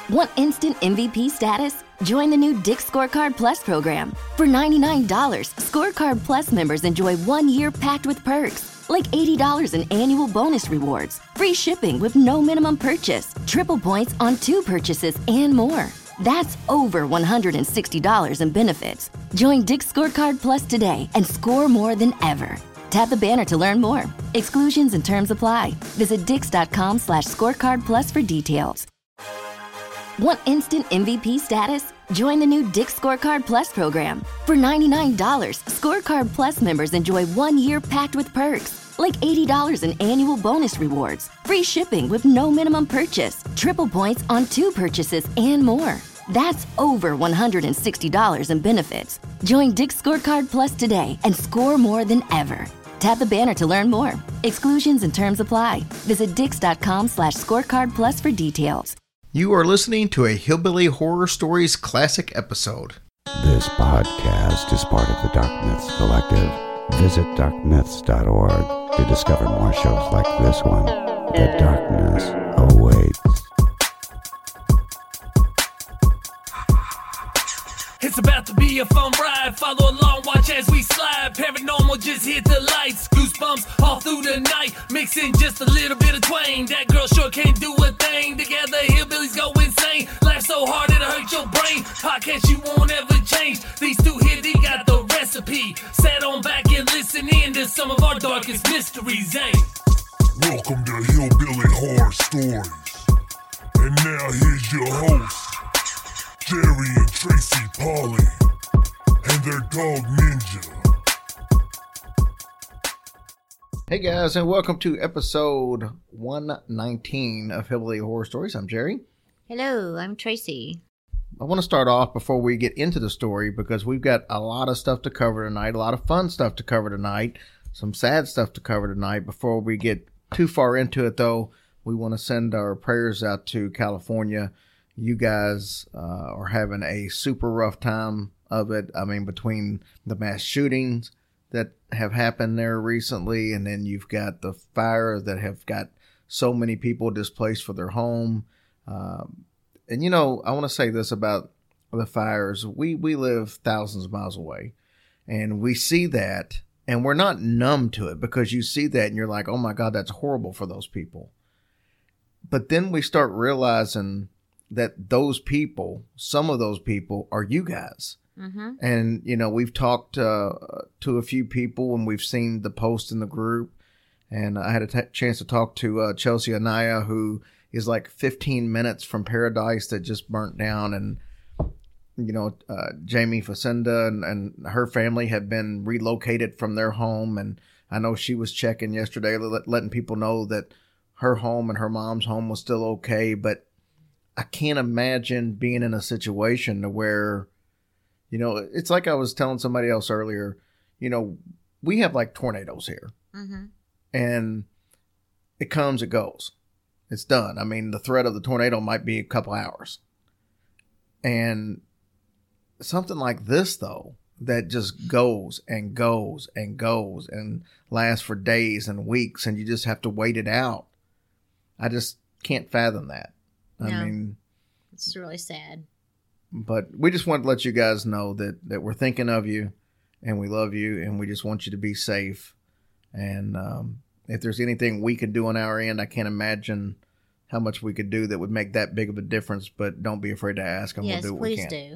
Want instant MVP status? Join the new Dick's Scorecard Plus program. For $99, Scorecard Plus members enjoy 1 year packed with perks, like $80 in annual bonus rewards, free shipping with no minimum purchase, triple points on 2 purchases, and more. That's over $160 in benefits. Join Dick's Scorecard Plus today and score more than ever. Tap the banner to learn more. Exclusions and terms apply. Visit dix.com/scorecard plus for details. Want instant MVP status? Join the new Dick's Scorecard Plus program. For $99, Scorecard Plus members enjoy 1 year packed with perks, like $80 in annual bonus rewards, free shipping with no minimum purchase, triple points on 2 purchases, and more. That's over $160 in benefits. Join Dick's Scorecard Plus today and score more than ever. Tap the banner to learn more. Exclusions and terms apply. Visit dix.com/scorecard plus for details. You are listening to a Hillbilly Horror Stories classic episode. This podcast is part of the Dark Myths Collective. Visit darkmyths.org to discover more shows like this one. The darkness awaits. It's about to be a fun ride. Follow along, watch as we slide. Paranormal, just hit the lights. Goosebumps all through the night. Mixing just a little bit of twain. That girl sure can't do a thing. Together, hillbillies go insane. Laugh so hard it'll hurt your brain. Podcast you won't ever change. These two here, they got the recipe. Sit on back and listen in to some of our darkest mysteries, eh? Welcome to Hillbilly Horror Stories. And now here's your hosts, Jerry and Tracy Polly, and their dog Ninja. Hey guys, and welcome to episode 119 of Hillbilly Horror Stories. I'm Jerry. Hello, I'm Tracy. I want to start off before we get into the story because we've got a lot of stuff to cover tonight, a lot of fun stuff to cover tonight, some sad stuff to cover tonight. Before we get too far into it, though, we want to send our prayers out to California. You guys are having a super rough time of it. I mean, between the mass shootings that have happened there recently, and then you've got the fire that have got so many people displaced for their home. And, you know, I want to say this about the fires. We live thousands of miles away, and we see that, and we're not numb to it because you see that and you're like, oh my God, that's horrible for those people. But then we start realizing that those people, some of those people are you guys. Mm-hmm. And, you know, we've talked to a few people and we've seen the post in the group. And I had a chance to talk to Chelsea Anaya, who is like 15 minutes from Paradise that just burnt down. And, you know, Jamie Facenda and her family have been relocated from their home. And I know she was checking yesterday, letting people know that her home and her mom's home was still okay. But I can't imagine being in a situation to where, you know, it's like I was telling somebody else earlier, you know, we have like tornadoes here. Mm-hmm. And it comes, it goes. It's done. I mean, the threat of the tornado might be a couple hours. And something like this, though, that just goes and goes and goes and lasts for days and weeks, and you just have to wait it out. I just can't fathom that. No, I mean, it's really sad. But we just want to let you guys know that we're thinking of you and we love you and we just want you to be safe. And if there's anything we could do on our end, I can't imagine how much we could do that would make that big of a difference. But don't be afraid to ask, and yes, we'll do what we can. Yes, please do.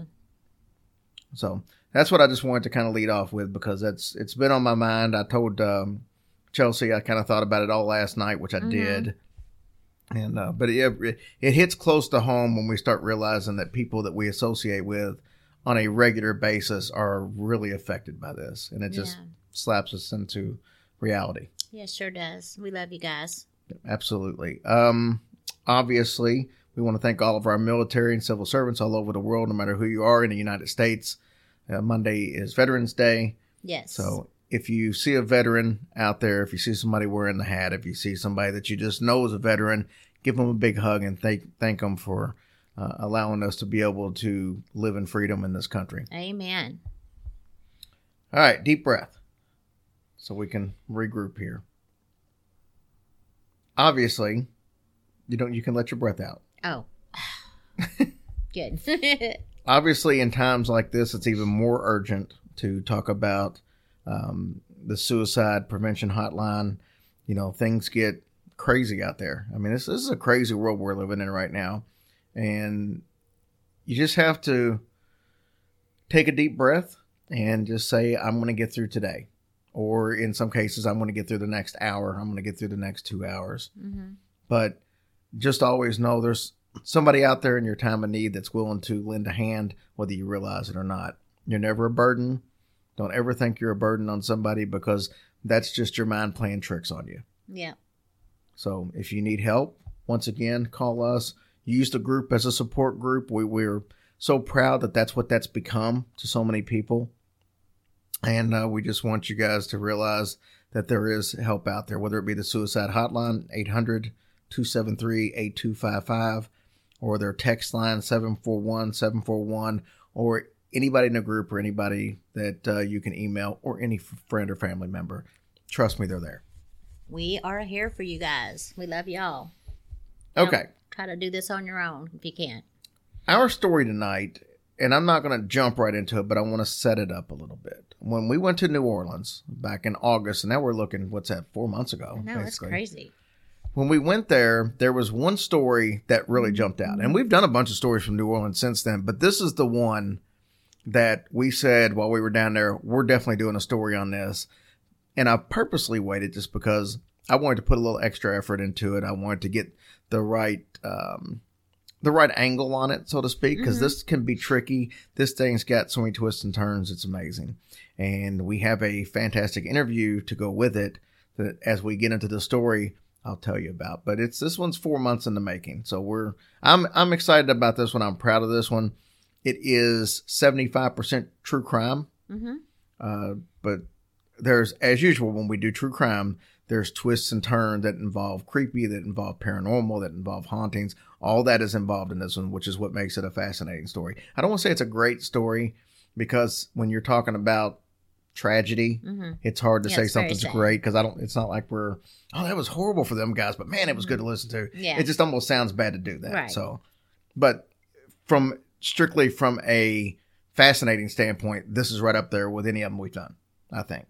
So that's what I just wanted to kind of lead off with because it's been on my mind. I told Chelsea I kind of thought about it all last night, which I did. And but it hits close to home when we start realizing that people that we associate with on a regular basis are really affected by this. And it just slaps us into reality. Yeah, it sure does. We love you guys. Absolutely. Obviously, we want to thank all of our military and civil servants all over the world, no matter who you are in the United States. Monday is Veterans Day. Yes. So if you see a veteran out there, if you see somebody wearing the hat, if you see somebody that you just know is a veteran, give them a big hug and thank them for allowing us to be able to live in freedom in this country. Amen. All right, deep breath so we can regroup here. Obviously, you can let your breath out. Oh. Good. Obviously, in times like this, it's even more urgent to talk about the suicide prevention hotline. You know, things get crazy out there. I mean, this is a crazy world we're living in right now. And you just have to take a deep breath and just say, I'm going to get through today. Or in some cases, I'm going to get through the next hour. I'm going to get through the next 2 hours. Mm-hmm. But just always know there's somebody out there in your time of need that's willing to lend a hand, whether you realize it or not. You're never a burden. Don't ever think you're a burden on somebody, because that's just your mind playing tricks on you. Yeah. So if you need help, once again, call us. Use the group as a support group. We're so proud that that's what that's become to so many people. And we just want you guys to realize that there is help out there, whether it be the suicide hotline, 800-273-8255, or their text line, 741-741, or anybody in the group or anybody that you can email, or any friend or family member. Trust me, they're there. We are here for you guys. We love y'all. Okay. Don't try to do this on your own if you can't. Our story tonight, and I'm not going to jump right into it, but I want to set it up a little bit. When we went to New Orleans back in August, and now we're looking, 4 months ago? No, it's crazy. When we went there was one story that really jumped out. And we've done a bunch of stories from New Orleans since then, but this is the one that we said while we were down there, we're definitely doing a story on this. And I purposely waited just because I wanted to put a little extra effort into it. I wanted to get the right angle on it, so to speak, because this can be tricky. This thing's got so many twists and turns. It's amazing. And we have a fantastic interview to go with it that as we get into the story, I'll tell you about. But this one's 4 months in the making. So I'm excited about this one. I'm proud of this one. It is 75% true crime. But there's, as usual, when we do true crime, there's twists and turns that involve creepy, that involve paranormal, that involve hauntings. All that is involved in this one, which is what makes it a fascinating story. I don't want to say it's a great story, because when you're talking about tragedy, it's hard to say something's great, because it's not like that was horrible for them guys, but man, it was good to listen to. Yeah. It just almost sounds bad to do that. Right. So, but strictly from a fascinating standpoint, this is right up there with any of them we've done, I think.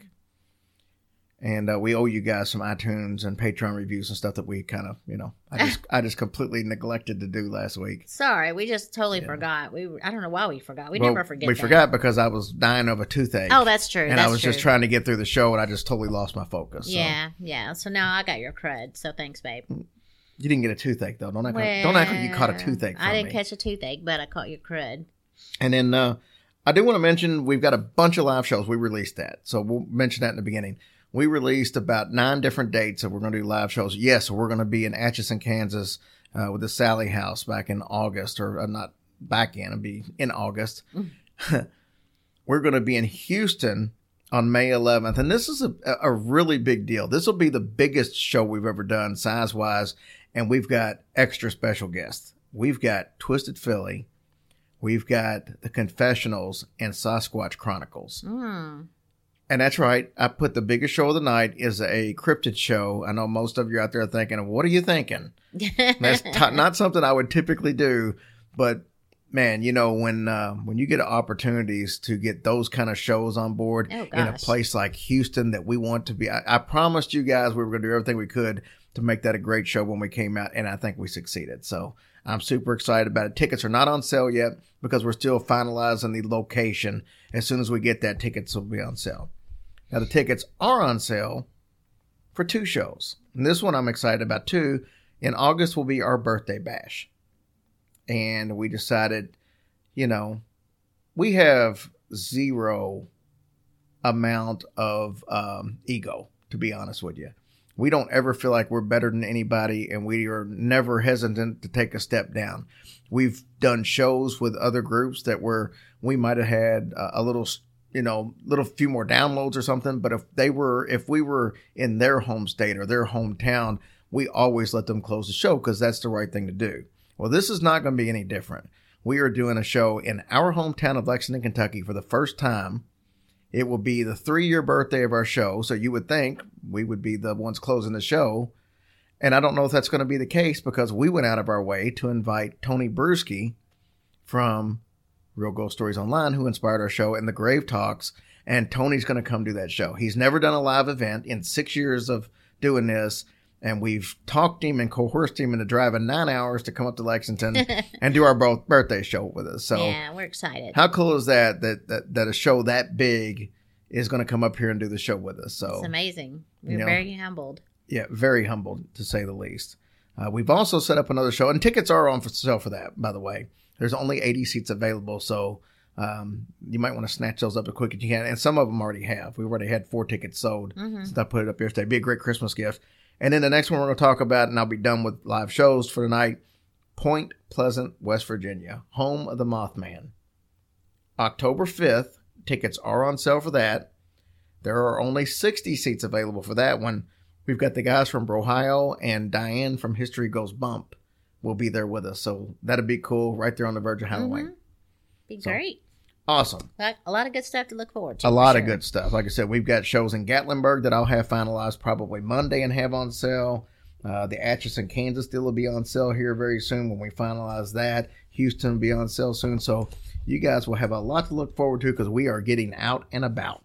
And we owe you guys some iTunes and Patreon reviews and stuff that we kind of, I just completely neglected to do last week. Sorry, we just totally forgot. I don't know why we forgot. We never forget. We forgot because I was dying of a toothache. Oh, that's true. And I was just trying to get through the show, and I just totally lost my focus. Yeah, yeah. So now I got your crud. So thanks, babe. You didn't get a toothache though. Don't act like you caught a toothache. I didn't catch a toothache, but I caught your crud. And then I do want to mention we've got a bunch of live shows. We released that, so we'll mention that in the beginning. We released about 9 different dates that we're going to do live shows. Yes, we're going to be in Atchison, Kansas with the Sally House back in August, or not back in, it'll be in August. We're going to be in Houston on May 11th. And this is a really big deal. This will be the biggest show we've ever done size-wise. And we've got extra special guests. We've got Twisted Philly. We've got The Confessionals and Sasquatch Chronicles. And that's right. I put the biggest show of the night is a cryptid show. I know most of you out there are thinking, what are you thinking? That's not something I would typically do. But, man, when you get opportunities to get those kind of shows on board in a place like Houston that we want to be, I promised you guys we were going to do everything we could to make that a great show when we came out. And I think we succeeded. So I'm super excited about it. Tickets are not on sale yet because we're still finalizing the location. As soon as we get that, tickets will be on sale. Now, the tickets are on sale for 2 shows. And this one I'm excited about, too. In August will be our birthday bash. And we decided, we have zero amount of ego, to be honest with you. We don't ever feel like we're better than anybody, and we are never hesitant to take a step down. We've done shows with other groups that we might have had a little few more downloads or something. But if we were in their home state or their hometown, we always let them close the show because that's the right thing to do. Well, this is not going to be any different. We are doing a show in our hometown of Lexington, Kentucky for the first time. It will be the 3-year birthday of our show. So you would think we would be the ones closing the show. And I don't know if that's going to be the case because we went out of our way to invite Tony Bruschi from Real Ghost Stories Online, who inspired our show, and the Grave Talks. And Tony's going to come do that show. He's never done a live event in 6 years of doing this. And we've talked him and coerced him into driving 9 hours to come up to Lexington and do our birthday show with us. So yeah, we're excited. How cool is that a show that big is going to come up here and do the show with us? So it's amazing. We're very humbled. Yeah, very humbled, to say the least. We've also set up another show, and tickets are on for sale for that, by the way. There's only 80 seats available, so you might want to snatch those up as quick as you can. And some of them already have. We already had 4 tickets sold since I put it up yesterday. It'd be a great Christmas gift. And then the next one we're going to talk about, and I'll be done with live shows for tonight, Point Pleasant, West Virginia, home of the Mothman. October 5th, tickets are on sale for that. There are only 60 seats available for that one. We've got the guys from Brohio and Diane from History Goes Bump will be there with us. So that'll be cool right there on the verge of Halloween. Be great. Awesome. A lot of good stuff to look forward to. A lot of good stuff. Like I said, we've got shows in Gatlinburg that I'll have finalized probably Monday and have on sale. The Atchison, Kansas deal will be on sale here very soon when we finalize that. Houston will be on sale soon. So you guys will have a lot to look forward to because we are getting out and about.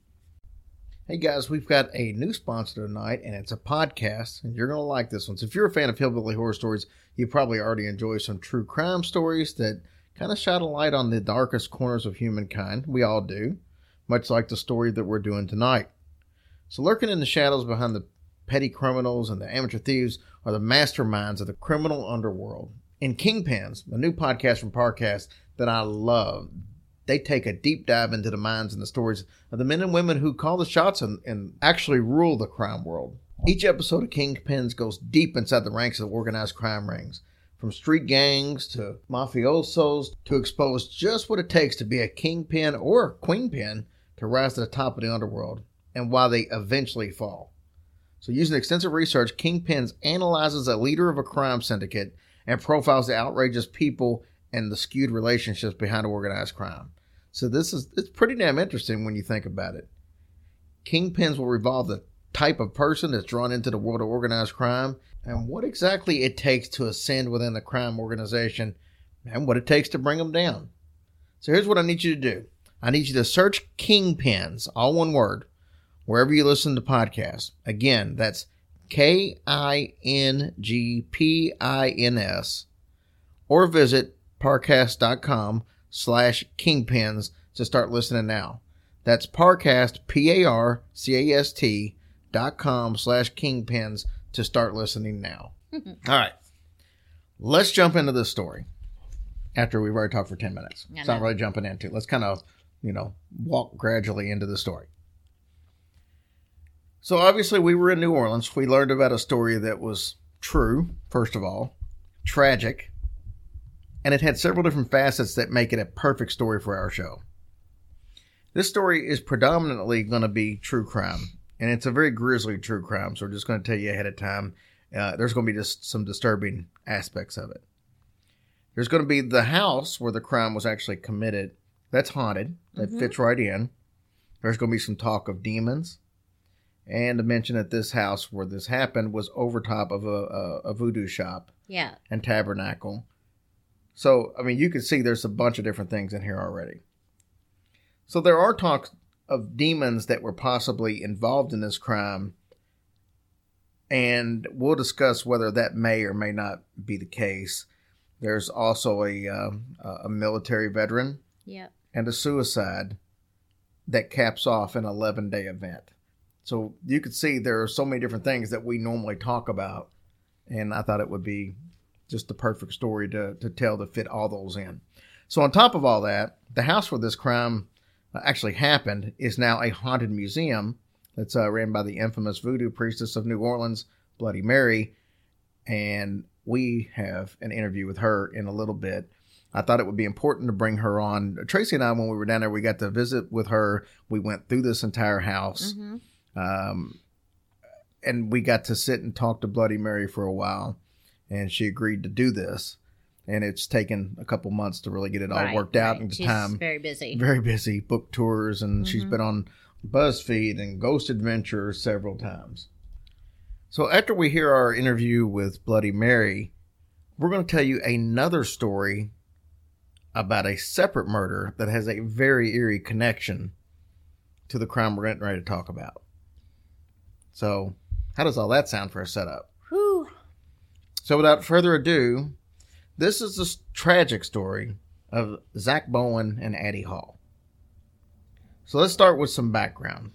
Hey guys, we've got a new sponsor tonight, and it's a podcast, and you're going to like this one. So if you're a fan of Hillbilly Horror Stories, you probably already enjoy some true crime stories that kind of shine a light on the darkest corners of humankind. We all do, much like the story that we're doing tonight. So lurking in the shadows behind the petty criminals and the amateur thieves are the masterminds of the criminal underworld. In Kingpins, a new podcast from Parcast that I love, they take a deep dive into the minds and the stories of the men and women who call the shots and actually rule the crime world. Each episode of Kingpins goes deep inside the ranks of organized crime rings, from street gangs to mafiosos, to expose just what it takes to be a kingpin or queenpin to rise to the top of the underworld, and why they eventually fall. So using extensive research, Kingpins analyzes a leader of a crime syndicate and profiles the outrageous people and the skewed relationships behind organized crime. So it's pretty damn interesting when you think about it. Kingpins will revolve the type of person that's drawn into the world of organized crime and what exactly it takes to ascend within the crime organization and what it takes to bring them down. So here's what I need you to do. I need you to search Kingpins, all one word, wherever you listen to podcasts. Again, that's KINGPINS, or visit parcast.com/kingpins to start listening now. That's Parcast, PARCAST.com/kingpins to start listening now. All right. Let's jump into this story after we've already talked for 10 minutes. It's not really jumping into it. Let's kind of, walk gradually into the story. So obviously we were in New Orleans. We learned about a story that was true, first of all, tragic, and it had several different facets that make it a perfect story for our show. This story is predominantly going to be true crime, and it's a very grisly true crime, so we're just going to tell you ahead of time. There's going to be just some disturbing aspects of it. There's going to be the house where the crime was actually committed. That's haunted. That fits right in. There's going to be some talk of demons. And to mention that this house where this happened was over top of a voodoo shop. Yeah. And tabernacle. So, you can see there's a bunch of different things in here already. So there are talks of demons that were possibly involved in this crime. And we'll discuss whether that may or may not be the case. There's also a military veteran. Yep. And a suicide that caps off an 11-day event. So you could see there are so many different things that we normally talk about. And I thought it would be just the perfect story to tell to fit all those in. So on top of all that, the house where this crime actually happened is now a haunted museum that's ran by the infamous voodoo priestess of New Orleans, Bloody Mary. And we have an interview with her in a little bit. I thought it would be important to bring her on. Tracy and I, when we were down there, we got to visit with her. We went through this entire house. Mm-hmm. And we got to sit and talk to Bloody Mary for a while, and she agreed to do this. And it's taken a couple months to really get it all worked out into time. She's very busy. Very busy. Book tours, and she's been on BuzzFeed and Ghost Adventures several times. So after we hear our interview with Bloody Mary, we're going to tell you another story about a separate murder that has a very eerie connection to the crime we're getting ready to talk about. So, how does all that sound for a setup? Whew. So, without further ado, this is the tragic story of Zach Bowen and Addie Hall. So, let's start with some background.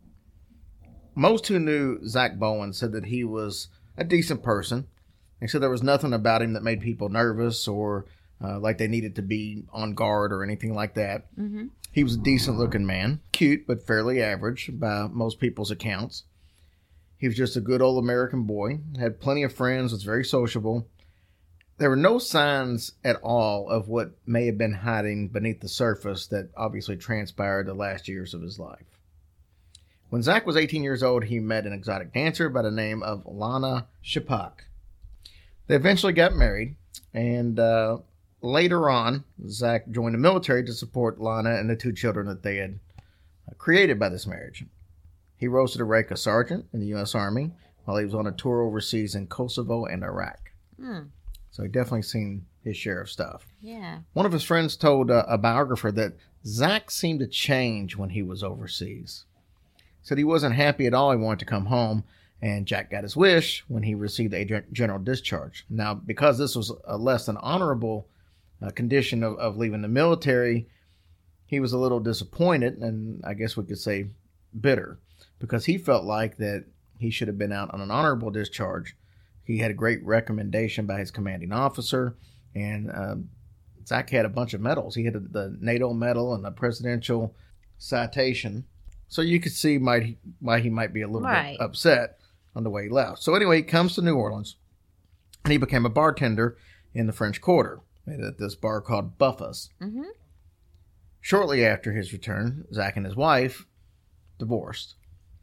Most who knew Zach Bowen said that he was a decent person. They said there was nothing about him that made people nervous or like they needed to be on guard or anything like that. Mm-hmm. He was a decent-looking man, cute but fairly average by most people's accounts. He was just a good old American boy, had plenty of friends, was very sociable. There were no signs at all of what may have been hiding beneath the surface that obviously transpired the last years of his life. When Zach was 18 years old, he met an exotic dancer by the name of Lana Shapak. They eventually got married, and later on, Zach joined the military to support Lana and the 2 children that they had created by this marriage. He rose to the rank of sergeant in the U.S. Army while he was on a tour overseas in Kosovo and Iraq. So he definitely seen his share of stuff. Yeah. One of his friends told a biographer that Zach seemed to change when he was overseas. Said he wasn't happy at all. He wanted to come home, and Jack got his wish when he received a general discharge. Now, because this was a less than honorable condition of leaving the military, he was a little disappointed, and I guess we could say bitter, because he felt like that he should have been out on an honorable discharge. He had a great recommendation by his commanding officer, and Zach had a bunch of medals. He had the NATO medal and the presidential citation. So you could see why he might be a little bit upset on the way he left. So anyway, he comes to New Orleans, and he became a bartender in the French Quarter at this bar called Buffa's. Mm-hmm. Shortly after his return, Zach and his wife divorced.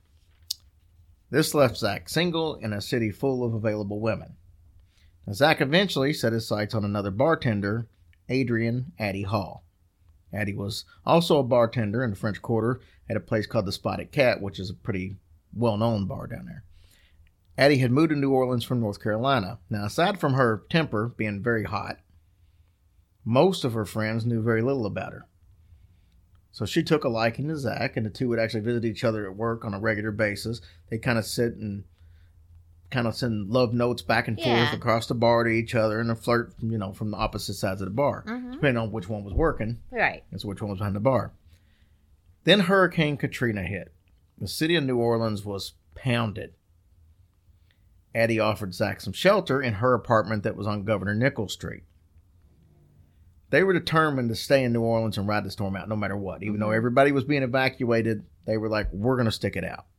This left Zach single in a city full of available women. Now, Zach eventually set his sights on another bartender, Adrian Addie Hall. Addie was also a bartender in the French Quarter at a place called the Spotted Cat, which is a pretty well-known bar down there. Addie had moved to New Orleans from North Carolina. Now, aside from her temper being very hot, most of her friends knew very little about her. So she took a liking to Zach, and the two would actually visit each other at work on a regular basis. They kind of sit and kind of send love notes back and forth across the bar to each other and a flirt, from the opposite sides of the bar, depending on which one was working. Right. And so which one was behind the bar. Then Hurricane Katrina hit. The city of New Orleans was pounded. Addie offered Zach some shelter in her apartment that was on Governor Nichols Street. They were determined to stay in New Orleans and ride the storm out no matter what. Even though everybody was being evacuated, they were like, we're going to stick it out.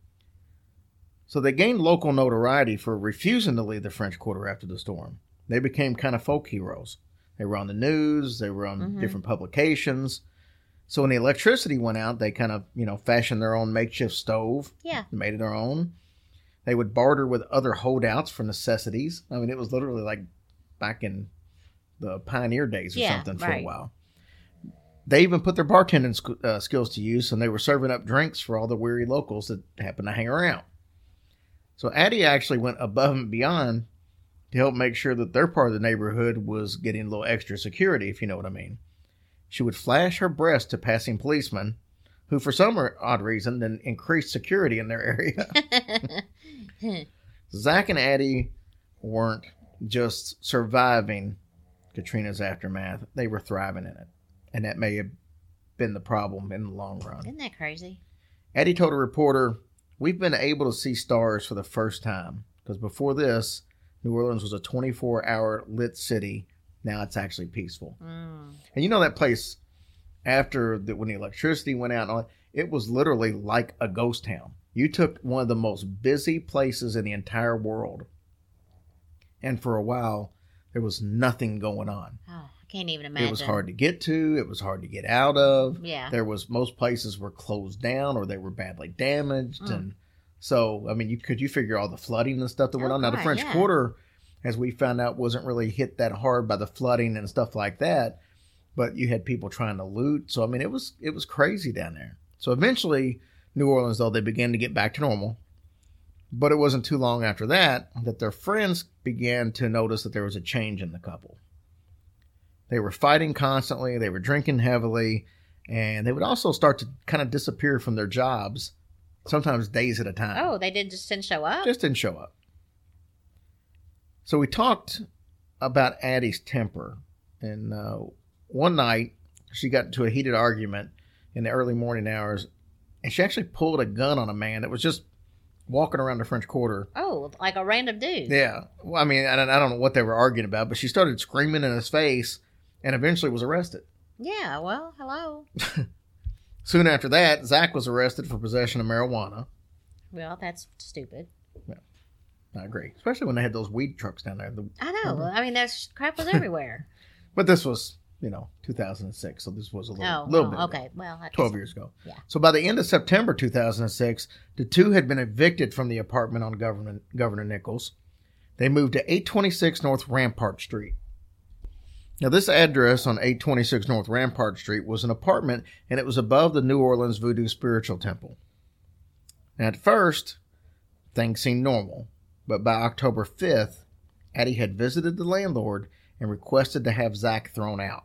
So they gained local notoriety for refusing to leave the French Quarter after the storm. They became kind of folk heroes. They were on the news. They were on different publications. So when the electricity went out, they kind of, fashioned their own makeshift stove. Yeah. Made it their own. They would barter with other holdouts for necessities. I mean, it was literally like back in the pioneer days or something for a while. They even put their bartending skills to use, and they were serving up drinks for all the weary locals that happened to hang around. So Addie actually went above and beyond to help make sure that their part of the neighborhood was getting a little extra security, if you know what I mean. She would flash her breast to passing policemen who, for some odd reason, then increased security in their area. Zach and Addie weren't just surviving Katrina's aftermath. They were thriving in it. And that may have been the problem in the long run. Isn't that crazy? Addie told a reporter, "We've been able to see stars for the first time. Because before this, New Orleans was a 24-hour lit city. Now it's actually peaceful." And that place, when the electricity went out, it was literally like a ghost town. You took one of the most busy places in the entire world, and for a while, there was nothing going on. Oh, I can't even imagine. It was hard to get to. It was hard to get out of. Yeah. Most places were closed down or they were badly damaged. And so, I mean, could you figure all the flooding and stuff that went on? Now, the French Quarter, as we found out, wasn't really hit that hard by the flooding and stuff like that. But you had people trying to loot. So, I mean, it was crazy down there. So eventually, New Orleans, though, they began to get back to normal. But it wasn't too long after that their friends began to notice that there was a change in the couple. They were fighting constantly, they were drinking heavily, and they would also start to kind of disappear from their jobs, sometimes days at a time. Oh, they didn't show up? Just didn't show up. So we talked about Addie's temper, and one night she got into a heated argument in the early morning hours, and she actually pulled a gun on a man that was just walking around the French Quarter. Oh, like a random dude. Yeah. Well, I mean, I don't know what they were arguing about, but she started screaming in his face and eventually was arrested. Yeah, well, hello. Soon after that, Zach was arrested for possession of marijuana. Well, that's stupid. Yeah, I agree. Especially when they had those weed trucks down there. I know. I mean, there's crap was everywhere. But this was, 2006, so this was a little bit. Okay. Well, 12 years ago. Yeah. So by the end of September 2006, the two had been evicted from the apartment on Governor Nichols. They moved to 826 North Rampart Street. Now, this address on 826 North Rampart Street was an apartment, and it was above the New Orleans Voodoo Spiritual Temple. Now, at first, things seemed normal, but by October 5th, Addie had visited the landlord and requested to have Zach thrown out.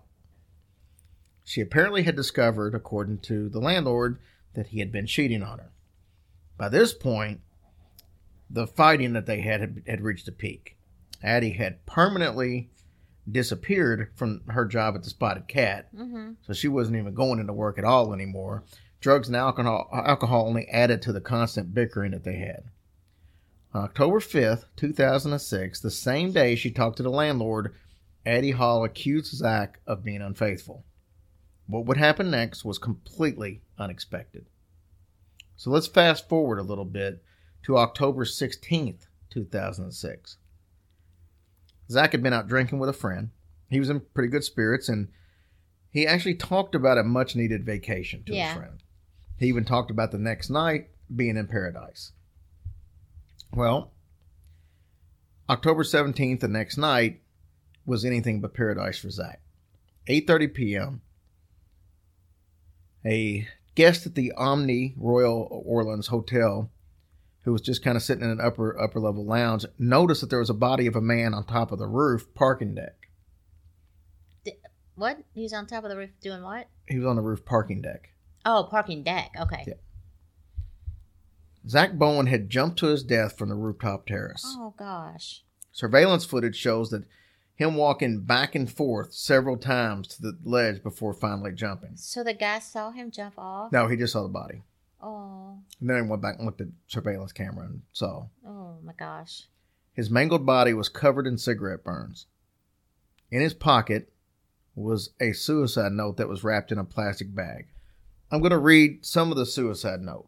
She apparently had discovered, according to the landlord, that he had been cheating on her. By this point, the fighting that they had reached a peak. Addie had permanently disappeared from her job at the Spotted Cat, so she wasn't even going into work at all anymore. Drugs and alcohol only added to the constant bickering that they had. On October 5th, 2006, the same day she talked to the landlord, Addie Hall accused Zach of being unfaithful. What would happen next was completely unexpected. So let's fast forward a little bit to October 16th, 2006. Zach had been out drinking with a friend. He was in pretty good spirits, and he actually talked about a much-needed vacation to his friend. He even talked about the next night being in paradise. Well, October 17th, the next night, was anything but paradise for Zach. 8:30 p.m., a guest at the Omni Royal Orleans Hotel, who was just kind of sitting in an upper level lounge, noticed that there was a body of a man on top of the roof parking deck. What? He was on top of the roof doing what? He was on the roof parking deck. Oh, parking deck. Okay. Yeah. Zach Bowen had jumped to his death from the rooftop terrace. Oh, gosh. Surveillance footage shows that him walking back and forth several times to the ledge before finally jumping. So the guy saw him jump off? No, he just saw the body. Oh. And then he went back and looked at the surveillance camera and saw. Oh, my gosh. His mangled body was covered in cigarette burns. In his pocket was a suicide note that was wrapped in a plastic bag. I'm going to read some of the suicide note.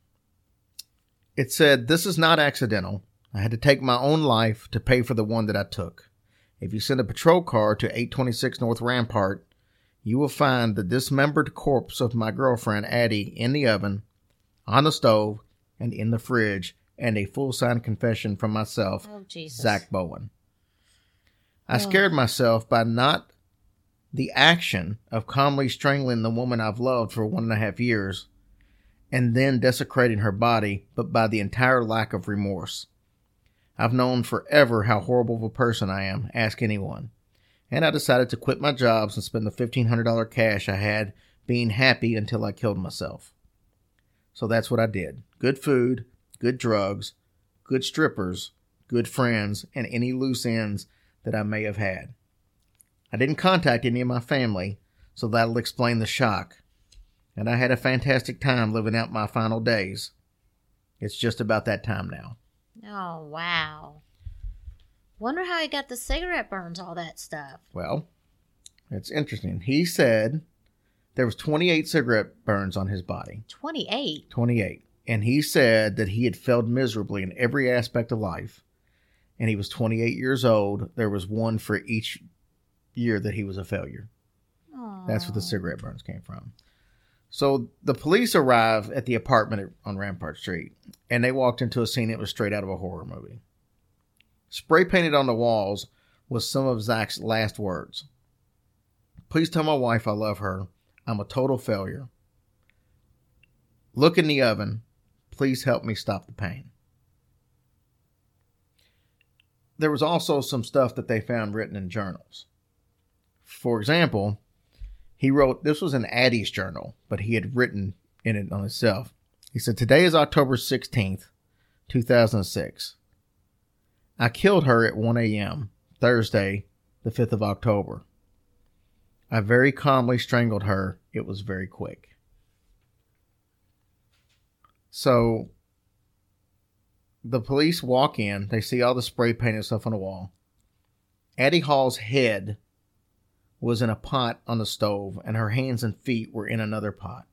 It said, "This is not accidental. I had to take my own life to pay for the one that I took. If you send a patrol car to 826 North Rampart, you will find the dismembered corpse of my girlfriend, Addie, in the oven, on the stove, and in the fridge, and a full-signed confession from myself, Zach Bowen. I scared myself by not the action of calmly strangling the woman I've loved for 1.5 years, and then desecrating her body, but by the entire lack of remorse. I've known forever how horrible of a person I am, ask anyone. And I decided to quit my jobs and spend the $1,500 cash I had being happy until I killed myself. So that's what I did. Good food, good drugs, good strippers, good friends, and any loose ends that I may have had. I didn't contact any of my family, so that'll explain the shock. And I had a fantastic time living out my final days. It's just about that time now." Oh, wow. Wonder how he got the cigarette burns, all that stuff. Well, it's interesting. He said there was 28 cigarette burns on his body. 28? 28. And he said that he had failed miserably in every aspect of life. And he was 28 years old. There was one for each year that he was a failure. Aww. That's where the cigarette burns came from. So the police arrived at the apartment on Rampart Street, and they walked into a scene that was straight out of a horror movie. Spray painted on the walls was some of Zach's last words. "Please tell my wife I love her. I'm a total failure. Look in the oven. Please help me stop the pain." there was also some stuff that they found written in journals. For example, he wrote, this was in Addie's journal, but he had written in it on himself. He said, today is October 16th, 2006. I killed her at 1 a.m., Thursday, the 5th of October. I very calmly strangled her. It was very quick. So the police walk in. They see all the spray paint and stuff on the wall. Addie Hall's head was in a pot on the stove, and her hands and feet were in another pot.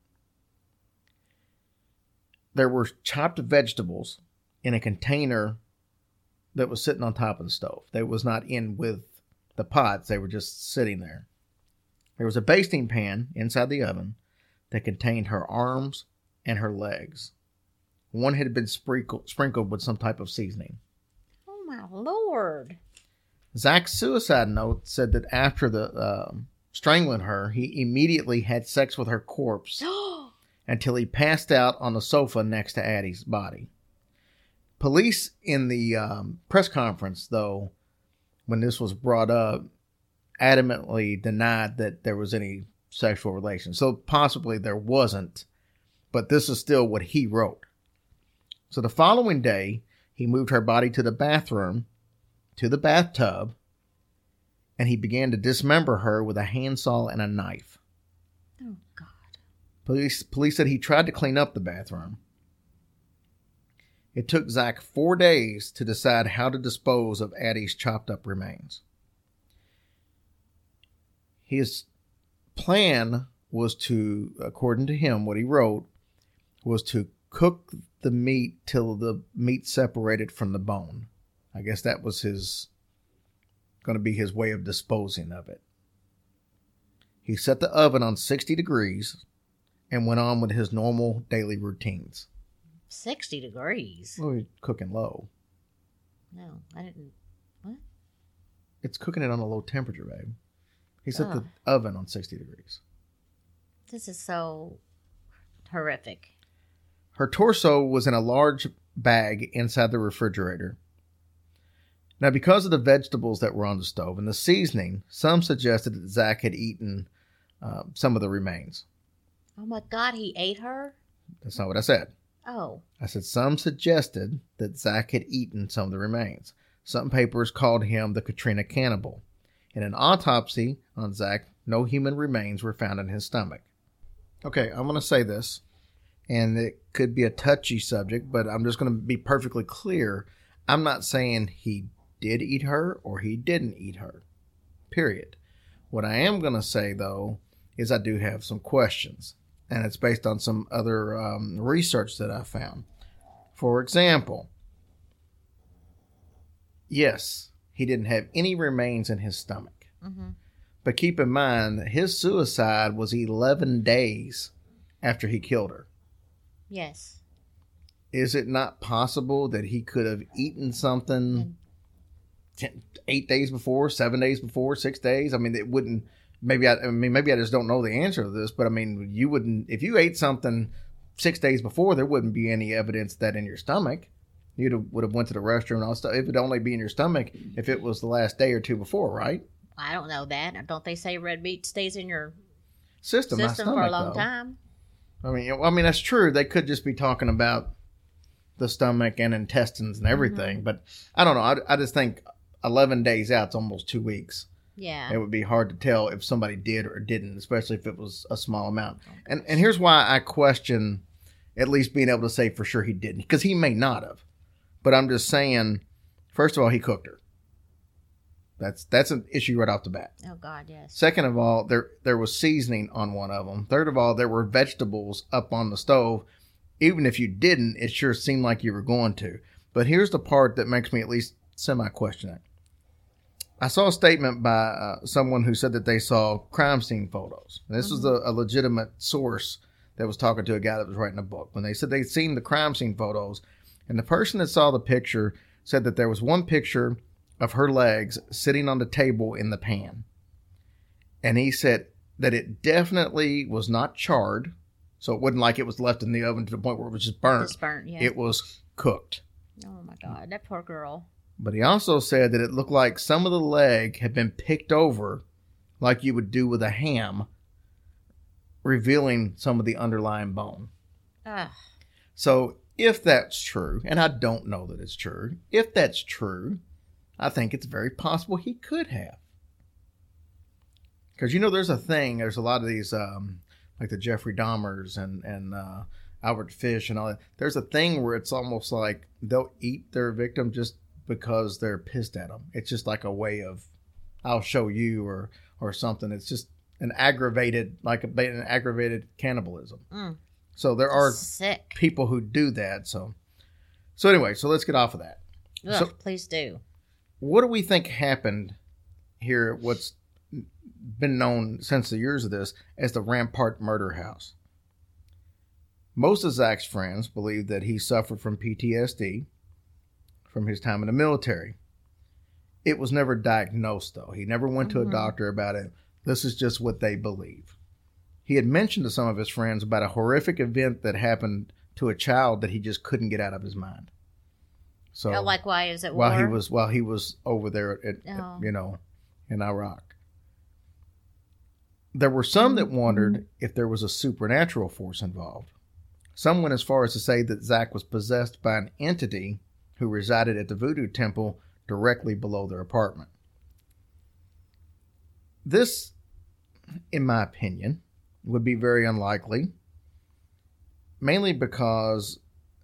There were chopped vegetables in a container that was sitting on top of the stove. They was not in with the pots. They were just sitting there. There was a basting pan inside the oven that contained her arms and her legs. One had been sprinkled with some type of seasoning. Oh, my Lord. Zach's suicide note said that after the strangling her, he immediately had sex with her corpse until he passed out on the sofa next to Addie's body. Police in the press conference, though, when this was brought up, adamantly denied that there was any sexual relation. So possibly there wasn't, but this is still what he wrote. So the following day, he moved her body to the bathroom, to the bathtub, and he began to dismember her with a handsaw and a knife. Oh, God. Police said he tried to clean up the bathroom. It took Zach 4 days to decide how to dispose of Addie's chopped up remains. His plan was to, according to him, what he wrote, was to cook the meat till the meat separated from the bone. I guess that was going to be his way of disposing of it. He set the oven on 60 degrees and went on with his normal daily routines. 60 degrees? Well, he's cooking low. No, I didn't. What? It's cooking it on a low temperature, babe. He set the oven on 60 degrees. This is so horrific. Her torso was in a large bag inside the refrigerator. Now, because of the vegetables that were on the stove and the seasoning, some suggested that Zach had eaten some of the remains. Oh, my God, he ate her? That's not what I said. Oh. I said some suggested that Zach had eaten some of the remains. Some papers called him the Katrina cannibal. In an autopsy on Zach, no human remains were found in his stomach. Okay, I'm going to say this, and it could be a touchy subject, but I'm just going to be perfectly clear. I'm not saying he did eat her or he didn't eat her. Period. What I am going to say, though, is I do have some questions, and it's based on some other research that I found. For example, yes, he didn't have any remains in his stomach. Mm-hmm. But keep in mind, his suicide was 11 days after he killed her. Yes. Is it not possible that he could have eaten something 8 days before, 7 days before, 6 days? I mean, it wouldn't. Maybe I just don't know the answer to this. But I mean, you wouldn't, if you ate something 6 days before, there wouldn't be any evidence that in your stomach. You would have went to the restroom and all stuff. It would only be in your stomach if it was the last day or two before, right? I don't know that. Don't they say red meat stays in your system for a long time? I mean that's true. They could just be talking about the stomach and intestines and everything. Mm-hmm. But I don't know. I just think 11 days out, it's almost 2 weeks. Yeah. It would be hard to tell if somebody did or didn't, especially if it was a small amount. And here's why I question at least being able to say for sure he didn't, because he may not have. But I'm just saying, first of all, he cooked her. That's an issue right off the bat. Oh, God, yes. Second of all, there was seasoning on one of them. Third of all, there were vegetables up on the stove. Even if you didn't, it sure seemed like you were going to. But here's the part that makes me at least semi-question it. I saw a statement by someone who said that they saw crime scene photos. And this was a legitimate source that was talking to a guy that was writing a book. When they said they'd seen the crime scene photos, and the person that saw the picture said that there was one picture of her legs sitting on the table in the pan. And he said that it definitely was not charred. So it wasn't like it was left in the oven to the point where it was just burnt. Just burnt, yeah. It was cooked. Oh, my God. That poor girl. But he also said that it looked like some of the leg had been picked over like you would do with a ham, revealing some of the underlying bone. Ugh. So if that's true, and I don't know that it's true, if that's true, I think it's very possible he could have. Because, there's a lot of these, like the Jeffrey Dahmers and Albert Fish and all that. There's a thing where it's almost like they'll eat their victim just because they're pissed at them. It's just like a way of, I'll show you or something. It's just an aggravated cannibalism. So there are sick people who do that. So anyway, so let's get off of that. Ugh, please do. What do we think happened here at what's been known since the years of this as the Rampart Murder House? Most of Zach's friends believe that he suffered from PTSD from his time in the military. It was never diagnosed, though. He never went to a doctor about it. This is just what they believe. He had mentioned to some of his friends about a horrific event that happened to a child that he just couldn't get out of his mind. So, like why is it war? While he was over there at in Iraq. There were some that wondered if there was a supernatural force involved. Some went as far as to say that Zach was possessed by an entity who resided at the Voodoo Temple directly below their apartment. This, in my opinion, would be very unlikely, mainly because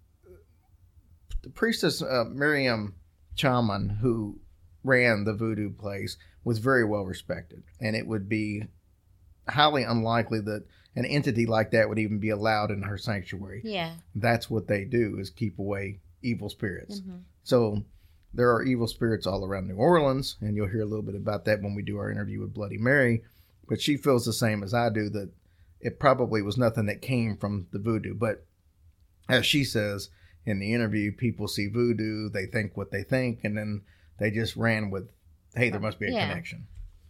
the priestess Miriam Chalman, who ran the voodoo place, was very well respected, and it would be highly unlikely that an entity like that would even be allowed in her sanctuary. Yeah. That's what they do, is keep away evil spirits. So there are evil spirits all around New Orleans, and you'll hear a little bit about that when we do our interview with Bloody Mary. But she feels the same as I do, that it probably was nothing that came from the voodoo. But as she says in the interview, people see voodoo, they think what they think, and then they just ran with, hey, there must be a connection.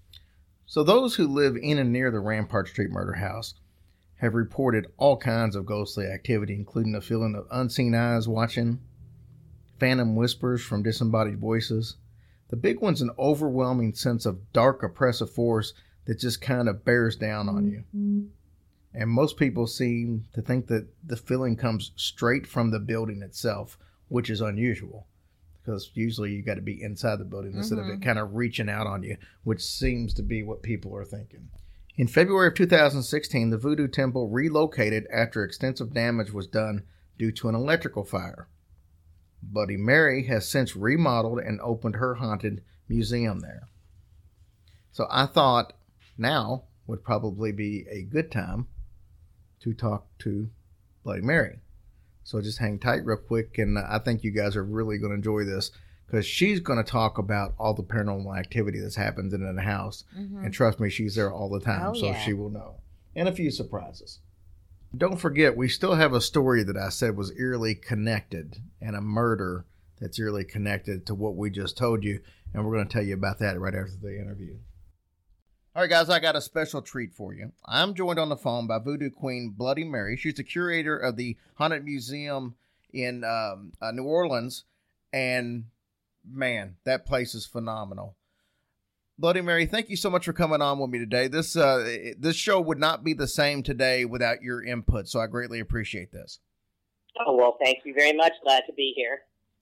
So those who live in and near the Rampart Street Murder House have reported all kinds of ghostly activity, including the feeling of unseen eyes watching, phantom whispers from disembodied voices. The big one's an overwhelming sense of dark, oppressive force that just kind of bears down on you. And most people seem to think that the feeling comes straight from the building itself, which is unusual, because usually you got to be inside the building instead of it kind of reaching out on you, which seems to be what people are thinking. In February of 2016, the Voodoo Temple relocated after extensive damage was done due to an electrical fire. Bloody Mary has since remodeled and opened her haunted museum there. So I thought now would probably be a good time to talk to Bloody Mary. So just hang tight real quick, and I think you guys are really going to enjoy this, because she's going to talk about all the paranormal activity that's happens in the house. And trust me, she's there all the time, she will know. And a few surprises. Don't forget, we still have a story that I said was eerily connected, and a murder that's eerily connected to what we just told you, and we're going to tell you about that right after the interview. All right, guys, I got a special treat for you. I'm joined on the phone by Voodoo Queen Bloody Mary. She's the curator of the Haunted Museum in New Orleans, and man, that place is phenomenal. Bloody Mary, thank you so much for coming on with me today. This show would not be the same today without your input, so I greatly appreciate this. Oh, well, thank you very much. Glad to be here.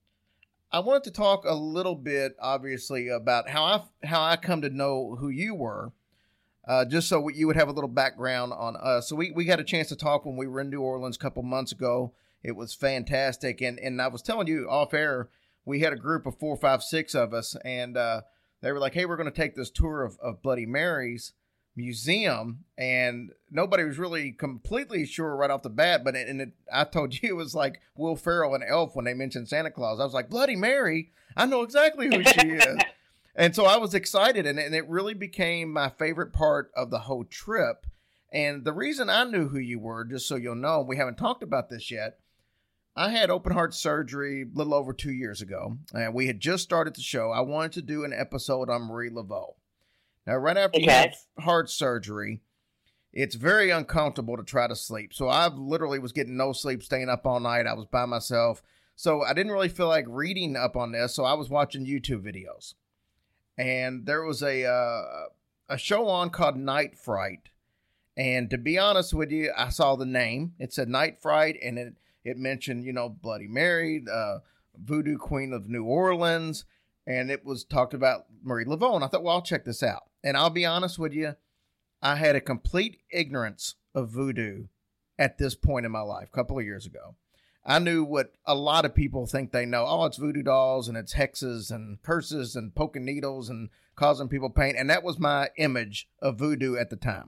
I wanted to talk a little bit, obviously, about how I come to know who you were, just so you would have a little background on us. So we had a chance to talk when we were in New Orleans a couple months ago. It was fantastic, and I was telling you off air, we had a group of 4, 5, 6 of us, and they were like, hey, we're going to take this tour of Bloody Mary's museum, and nobody was really completely sure right off the bat, but I told you it was like Will Ferrell and Elf when they mentioned Santa Claus. I was like, Bloody Mary, I know exactly who she is. And so I was excited, and it really became my favorite part of the whole trip. And the reason I knew who you were, just so you'll know, we haven't talked about this yet, I had open heart surgery a little over 2 years ago, and we had just started the show. I wanted to do an episode on Marie Laveau. Now, right after you have heart surgery, it's very uncomfortable to try to sleep. So I literally was getting no sleep, staying up all night. I was by myself. So I didn't really feel like reading up on this, so I was watching YouTube videos. And there was a show on called Night Fright. And to be honest with you, I saw the name. It said Night Fright, and it mentioned, Bloody Mary, Voodoo Queen of New Orleans, and it was talked about Marie Laveau. And I thought, well, I'll check this out. And I'll be honest with you, I had a complete ignorance of voodoo at this point in my life, a couple of years ago. I knew what a lot of people think they know. Oh, it's voodoo dolls and it's hexes and curses and poking needles and causing people pain. And that was my image of voodoo at the time.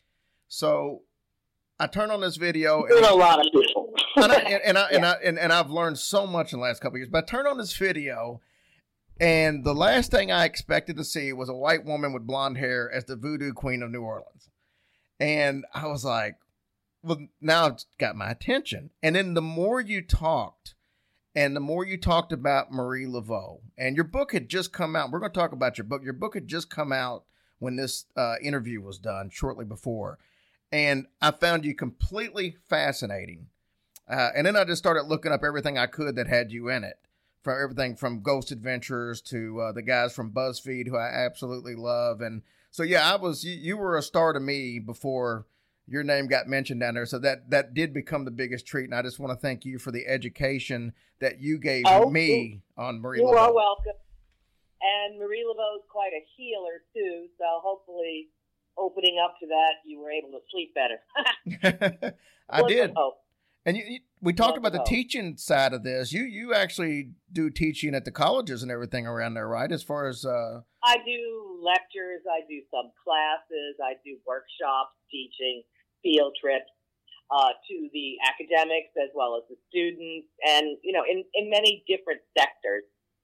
So I turned on this video. There's a lot of people. and I've learned so much in the last couple of years. But I turned on this video, and the last thing I expected to see was a white woman with blonde hair as the Voodoo Queen of New Orleans. And I was like, well, now it's got my attention. And then the more you talked, and the more you talked about Marie Laveau, and your book had just come out. We're going to talk about your book. Your book had just come out when this interview was done, shortly before. And I found you completely fascinating. And then I just started looking up everything I could that had you in it. From everything from Ghost Adventures to the guys from BuzzFeed, who I absolutely love. And so, yeah, you were a star to me before your name got mentioned down there. So that did become the biggest treat. And I just want to thank you for the education that you gave me on Marie Laveau. You are welcome. And Marie Laveau is quite a healer, too. So hopefully, opening up to that, you were able to sleep better. I did. And we talked about the teaching side of this. You actually do teaching at the colleges and everything around there, right? As far as I do lectures, I do some classes, I do workshops, teaching, field trips to the academics as well as the students, and in many different sectors.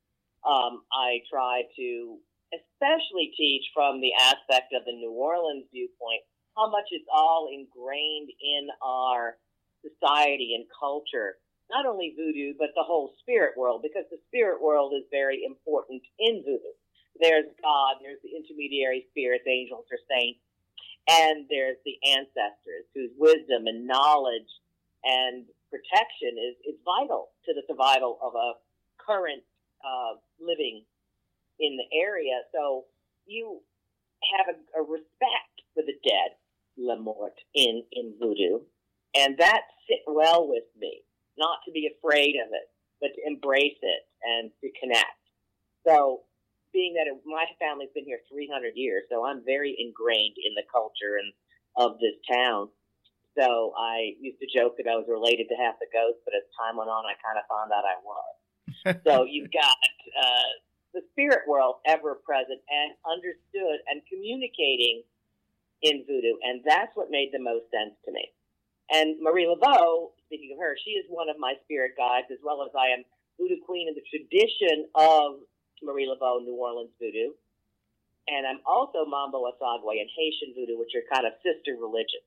I try to especially teach from the aspect of the New Orleans viewpoint, how much it's all ingrained in our society and culture, not only voodoo, but the whole spirit world, because the spirit world is very important in voodoo. There's God, there's the intermediary spirits, angels or saints, and there's the ancestors whose wisdom and knowledge and protection is vital to the survival of a current living in the area. So you have a respect for the dead, la mort, in voodoo. And that sit well with me, not to be afraid of it, but to embrace it and to connect. So being that my family's been here 300 years, so I'm very ingrained in the culture and of this town. So I used to joke that I was related to half the ghosts, but as time went on, I kind of found out I was. So you've got the spirit world ever present and understood and communicating in voodoo, and that's what made the most sense to me. And Marie Laveau, speaking of her, she is one of my spirit guides, as well as I am Voodoo Queen in the tradition of Marie Laveau, New Orleans voodoo. And I'm also Mambo Asagwe and Haitian voodoo, which are kind of sister religions.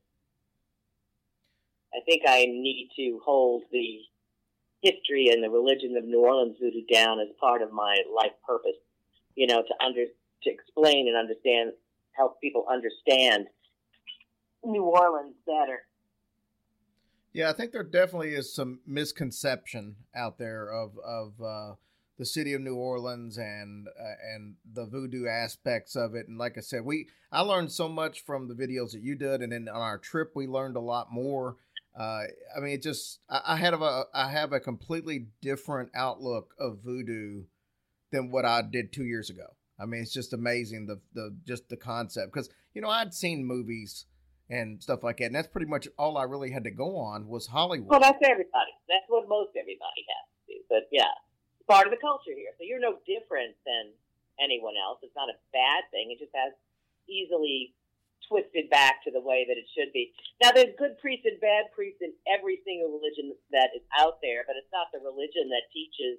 I think I need to hold the history and the religion of New Orleans voodoo down as part of my life purpose, to explain and understand, help people understand New Orleans better. Yeah, I think there definitely is some misconception out there of the city of New Orleans and the voodoo aspects of it. And like I said, I learned so much from the videos that you did, and then on our trip we learned a lot more. I have a completely different outlook of voodoo than what I did 2 years ago. I mean, it's just amazing the concept, because I'd seen movies and stuff like that, and that's pretty much all I really had to go on was Hollywood. Well, that's everybody. That's what most everybody has to do. But yeah, it's part of the culture here. So you're no different than anyone else. It's not a bad thing. It just has easily twisted back to the way that it should be. Now, there's good priests and bad priests in every single religion that is out there, but it's not the religion that teaches,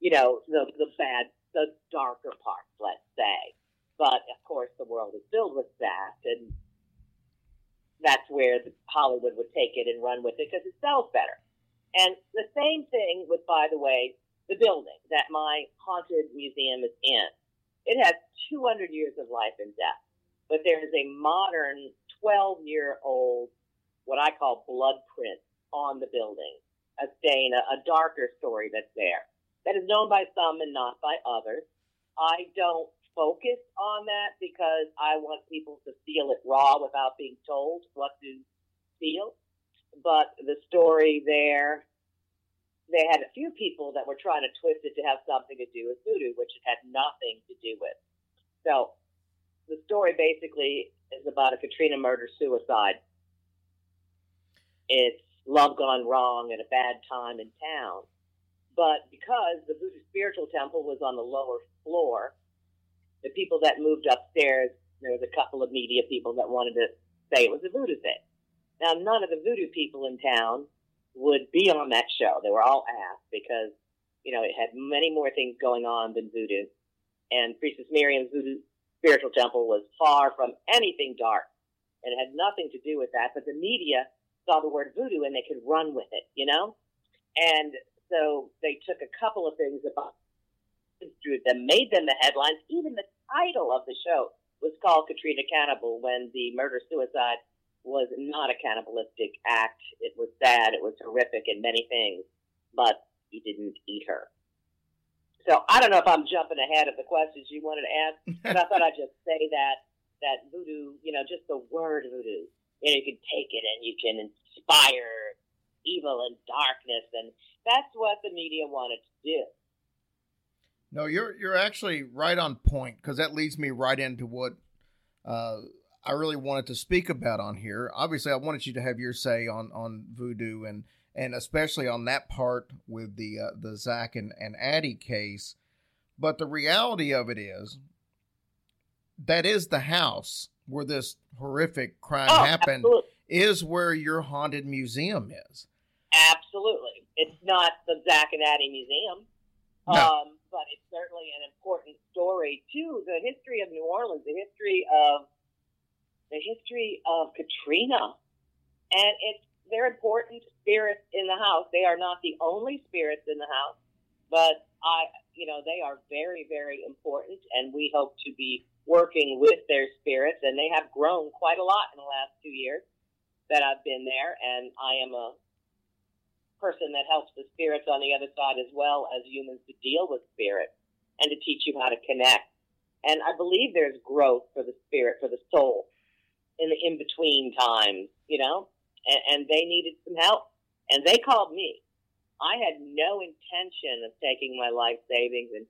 the darker parts, let's say. But of course, the world is filled with that, and that's where Hollywood would take it and run with it because it sells better. And the same thing with, by the way, the building that my haunted museum is in. It has 200 years of life and death, but there is a modern 12-year-old, what I call blood print on the building. a stain, a darker story that's there. That is known by some and not by others. I don't focus on that because I want people to feel it raw without being told what to feel. But the story there, they had a few people that were trying to twist it to have something to do with voodoo, which it had nothing to do with. So the story basically is about a Katrina murder-suicide. It's love gone wrong at a bad time in town. But because the Voodoo Spiritual Temple was on the lower floor, the people that moved upstairs, there was a couple of media people that wanted to say it was a voodoo thing. Now, none of the voodoo people in town would be on that show. They were all asked because, you know, it had many more things going on than voodoo. And Priestess Miriam's Voodoo Spiritual Temple was far from anything dark. And it had nothing to do with that. But the media saw the word voodoo and they could run with it, you know? And so they took a couple of things about them, made them the headlines. Even the title of the show was called Katrina Cannibal, when the murder-suicide was not a cannibalistic act. It was sad, it was horrific in many things, but he didn't eat her. So I don't know if I'm jumping ahead of the questions you wanted to ask, but I thought I'd just say that voodoo, you know, just the word voodoo, you know, you can take it and you can inspire evil and darkness, and that's what the media wanted to do. No, you're actually right on point, because that leads me right into what I really wanted to speak about on here. Obviously, I wanted you to have your say on voodoo, and especially on that part with the Zach and Addie case. But the reality of it is, that is the house where this horrific crime happened. Absolutely. Is where your haunted museum is. Absolutely. It's not the Zach and Addie Museum, No. But it's certainly an important story to the history of New Orleans, the history of Katrina. And they're important spirits in the house. They are not the only spirits in the house, but they are very, very important, and we hope to be working with their spirits, and they have grown quite a lot in the last 2 years that I've been there, and I am a person that helps the spirits on the other side as well as humans to deal with spirits and to teach you how to connect. And I believe there's growth for the spirit, for the soul in the in-between times, you know, and they needed some help. And they called me. I had no intention of taking my life savings and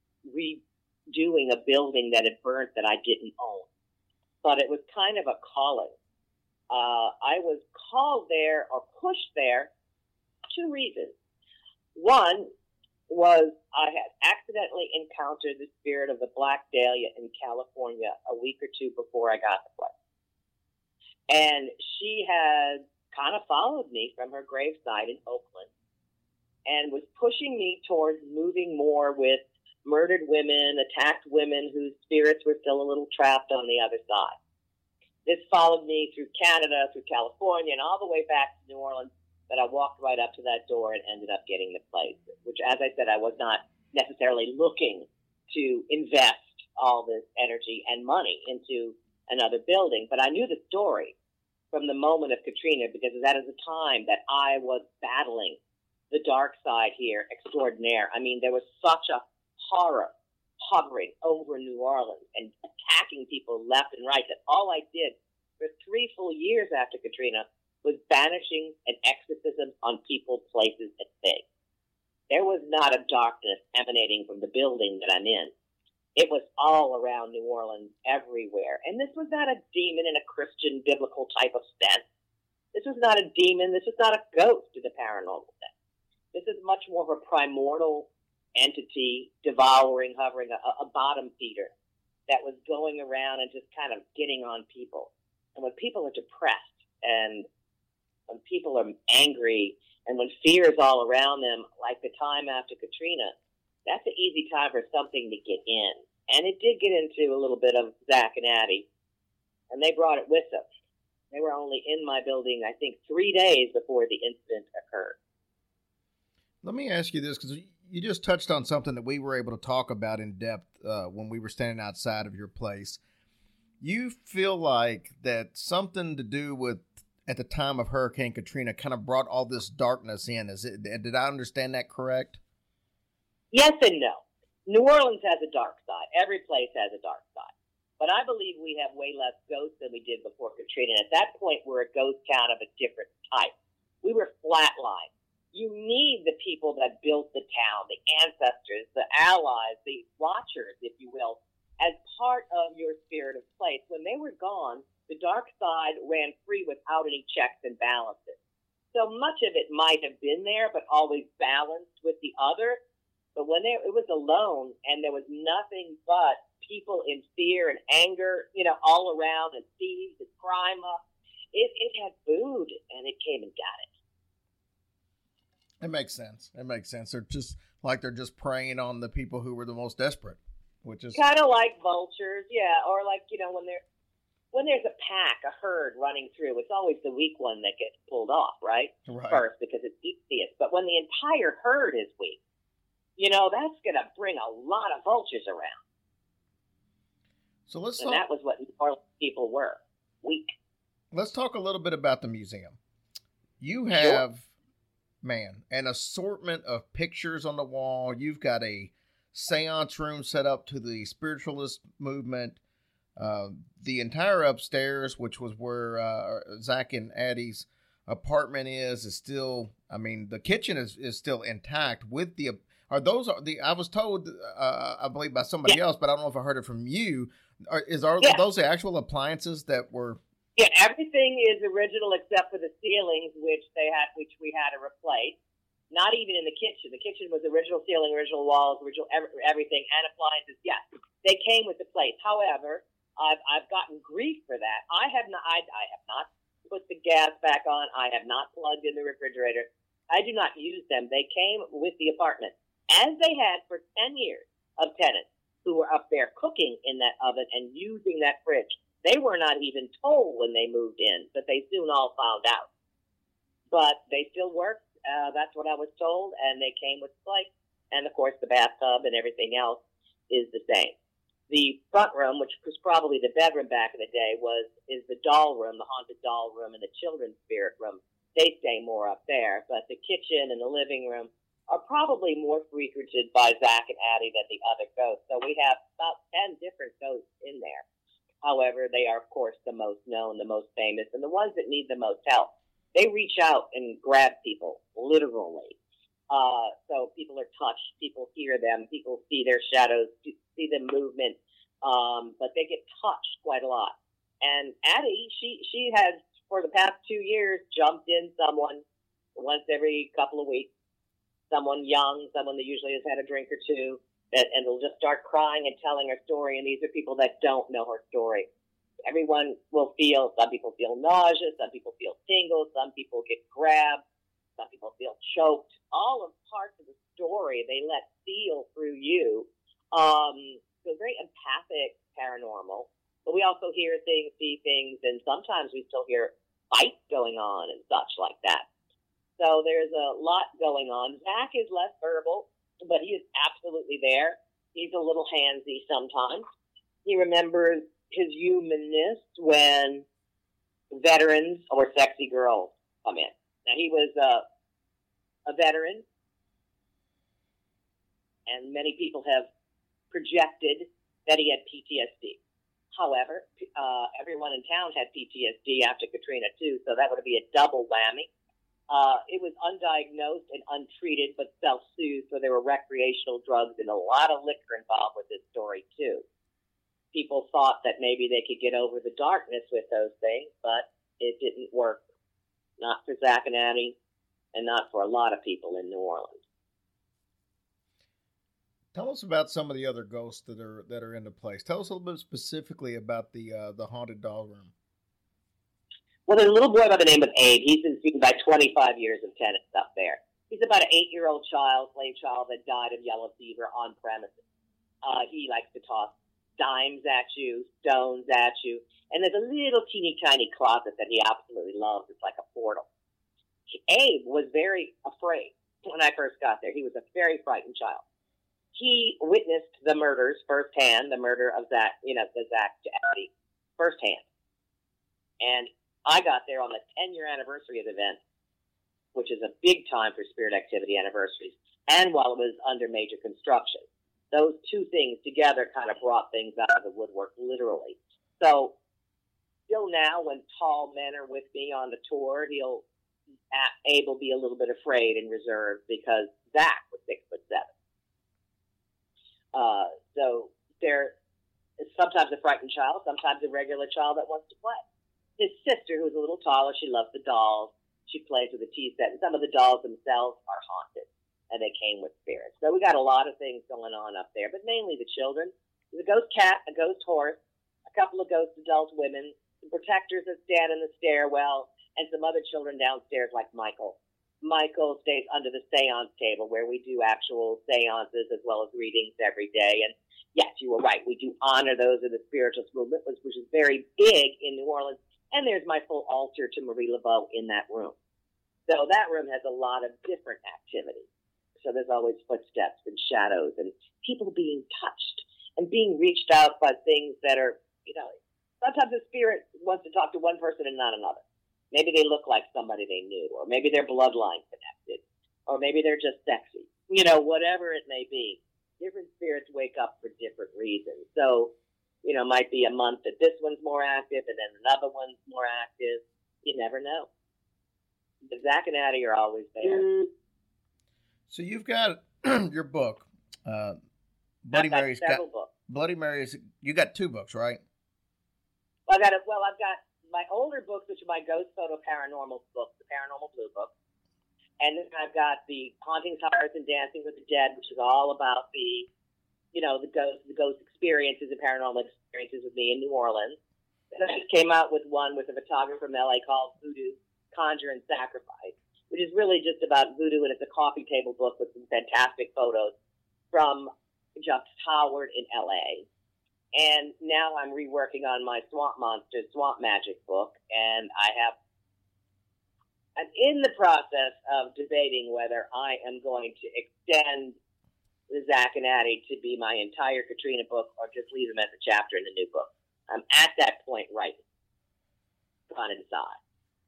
redoing a building that had burnt that I didn't own. But it was kind of a calling. I was called there or pushed there for 2 reasons. One was I had accidentally encountered the spirit of the Black Dahlia in California a week or two before I got the place. And she had kind of followed me from her gravesite in Oakland and was pushing me towards moving more with murdered women, attacked women whose spirits were still a little trapped on the other side. This followed me through Canada, through California, and all the way back to New Orleans, that I walked right up to that door and ended up getting the place, which, as I said, I was not necessarily looking to invest all this energy and money into another building. But I knew the story from the moment of Katrina, because that is the time that I was battling the dark side here extraordinaire. I mean, there was such a horror hovering over New Orleans and attacking people left and right that all I did for 3 full years after Katrina was banishing and exorcism on people, places, and things. There was not a darkness emanating from the building that I'm in. It was all around New Orleans, everywhere. And this was not a demon in a Christian, biblical type of sense. This was not a demon. This was not a ghost in the paranormal sense. This is much more of a primordial entity, devouring, hovering, a bottom feeder that was going around and just kind of getting on people. And when people are depressed and when people are angry and when fear is all around them, like the time after Katrina, that's an easy time for something to get in. And it did get into a little bit of Zach and Addie, and they brought it with them. They were only in my building, I think, 3 days before the incident occurred. Let me ask you this, because you just touched on something that we were able to talk about in depth when we were standing outside of your place. You feel like that something to do with at the time of Hurricane Katrina kind of brought all this darkness in. Did I understand that correct? Yes and no. New Orleans has a dark side. Every place has a dark side. But I believe we have way less ghosts than we did before Katrina. And at that point, we're a ghost town of a different type. We were flatlined. You need the people that built the town, the ancestors, the allies, the watchers, if you will, as part of your spirit of place. When they were gone, the dark side ran free without any checks and balances. So much of it might have been there, but always balanced with the other. But when it was alone and there was nothing but people in fear and anger, all around, and thieves and crime up, it had food, and it came and got it. It makes sense. They're just preying on the people who were the most desperate, which is kind of like vultures, yeah, or like when there's a pack, a herd running through, it's always the weak one that gets pulled off, right? First, because it's easiest. But when the entire herd is weak, that's going to bring a lot of vultures around. So and that was what New Orleans people were, weak. Let's talk a little bit about the museum. You have, an assortment of pictures on the wall. You've got a seance room set up to the spiritualist movement. The entire upstairs, which was where Zach and Addie's apartment is still, the kitchen is still intact with the, I was told, I believe by somebody else, but I don't know if I heard it from you. Are those the actual appliances that were? Yeah, everything is original except for the ceilings, which we had to replace. Not even in the kitchen. The kitchen was original ceiling, original walls, original everything, and appliances. Yes, they came with the place. However, I've gotten grief for that. I have not put the gas back on. I have not plugged in the refrigerator. I do not use them. They came with the apartment, as they had for 10 years of tenants who were up there cooking in that oven and using that fridge. They were not even told when they moved in, but they soon all found out. But they still worked. That's what I was told, and they came with the place. And, of course, the bathtub and everything else is the same. The front room, which was probably the bedroom back in the day, is the doll room, the haunted doll room, and the children's spirit room. They stay more up there, but the kitchen and the living room are probably more frequented by Zach and Addie than the other ghosts. So we have about 10 different ghosts in there. However, they are, of course, the most known, the most famous, and the ones that need the most help. They reach out and grab people, literally. So people are touched, people hear them, people see their shadows, see the movement, but they get touched quite a lot. And Addie, she has, for the past 2 years, jumped in someone once every couple of weeks, someone young, someone that usually has had a drink or two, and they'll just start crying and telling her story, and these are people that don't know her story. Everyone will feel, some people feel nausea, some people feel tingles, some people get grabbed, some people feel choked. All of parts of the story they let feel through you. So very empathic, paranormal. But we also hear things, see things, and sometimes we still hear fights going on and such like that. So there's a lot going on. Zach is less verbal, but he is absolutely there. He's a little handsy sometimes. He remembers his humanness when veterans or sexy girls come in. Now, he was a veteran, and many people have projected that he had PTSD. However, everyone in town had PTSD after Katrina, too, so that would be a double whammy. It was undiagnosed and untreated, but self-soothed, so there were recreational drugs and a lot of liquor involved with this story, too. People thought that maybe they could get over the darkness with those things, but it didn't work. Not for Zach and Addie, and not for a lot of people in New Orleans. Tell us about some of the other ghosts that are in the place. Tell us a little bit specifically about the haunted doll room. Well, there's a little boy by the name of Abe. He's been seen by 25 years of tenants up there. He's about an 8-year-old slave child that died of yellow fever on premises. He likes to toss dimes at you, stones at you, and there's a little teeny tiny closet that he absolutely loves. It's like a portal. Abe was very afraid when I first got there. He was a very frightened child. He witnessed the murders firsthand, the murder of Zach, the Zach to Addie firsthand. And I got there on the 10-year anniversary of the event, which is a big time for spirit activity anniversaries, and while it was under major construction. Those two things together kind of brought things out of the woodwork, literally. So still now, when tall men are with me on the tour, he'll Abel be a little bit afraid and reserved because Zach was 6'7". So there is sometimes a frightened child, sometimes a regular child that wants to play. His sister, who's a little taller, she loves the dolls. She plays with the tea set, and some of the dolls themselves are haunted, and they came with spirits. So we got a lot of things going on up there, but mainly the children. There's a ghost cat, a ghost horse, a couple of ghost adult women, some protectors that stand in the stairwell, and some other children downstairs like Michael. Michael stays under the seance table where we do actual seances as well as readings every day. And yes, you were right. We do honor those in the spiritualist movement, which is very big in New Orleans. And there's my full altar to Marie Laveau in that room. So that room has a lot of different activity. So there's always footsteps and shadows and people being touched and being reached out by things that are, sometimes the spirit wants to talk to one person and not another. Maybe they look like somebody they knew, or maybe they're bloodline connected, or maybe they're just sexy. Whatever it may be. Different spirits wake up for different reasons. So, might be a month that this one's more active and then another one's more active. You never know. The Zach and Addie are always there. So you've got your book, Bloody Mary's several books. Bloody Mary's. You got 2 books, right? I've got my older books, which are my Ghost Photo Paranormal books, the Paranormal Blue book. And then I've got the Hauntings, Horrors, and Dancing with the Dead, which is all about the ghost experiences and paranormal experiences with me in New Orleans. And I just came out with one with a photographer from LA called Voodoo, Conjure, and Sacrifice, which is really just about voodoo, and it's a coffee table book with some fantastic photos from Just Howard in LA. And now I'm reworking on my Swamp Monsters, Swamp Magic book, and I'm in the process of debating whether I am going to extend the Zach and Addie to be my entire Katrina book or just leave them as a chapter in the new book. I'm at that point right on inside.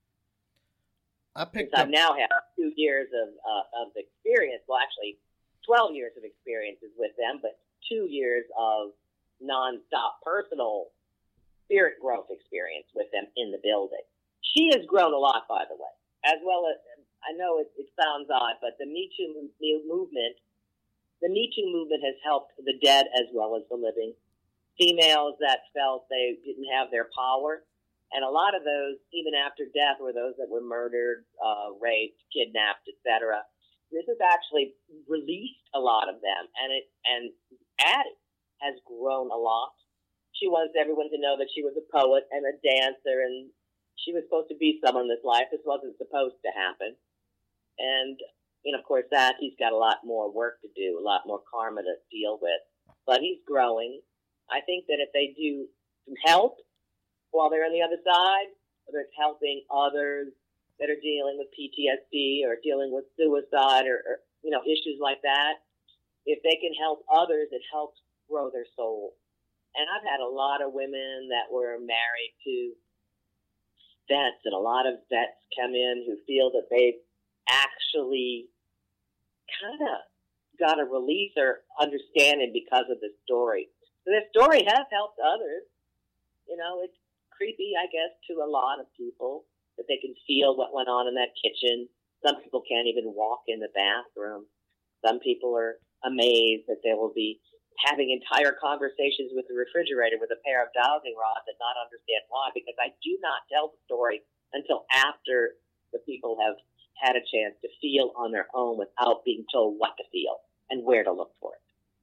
I now have 2 years of experience, well, actually 12 years of experiences with them, but 2 years of nonstop personal spirit growth experience with them in the building. She has grown a lot, by the way, as well as, I know it sounds odd, but the Me Too movement has helped the dead as well as the living. Females that felt they didn't have their power, and a lot of those, even after death, were those that were murdered, raped, kidnapped, etc. This has actually released a lot of them, and Addie has grown a lot. She wants everyone to know that she was a poet and a dancer, and she was supposed to be someone in this life. This wasn't supposed to happen. And, of course, he's got a lot more work to do, a lot more karma to deal with. But he's growing. I think that if they do some help while they're on the other side, whether it's helping others that are dealing with PTSD or dealing with suicide or issues like that, if they can help others, it helps grow their soul. And I've had a lot of women that were married to vets, and a lot of vets come in who feel that they've actually kind of got a release or understanding because of the story. So this story has helped others. It's creepy, I guess, to a lot of people that they can feel what went on in that kitchen. Some people can't even walk in the bathroom. Some people are amazed that they will be having entire conversations with the refrigerator with a pair of dowsing rods and not understand why, because I do not tell the story until after the people have had a chance to feel on their own without being told what to feel and where to look for it.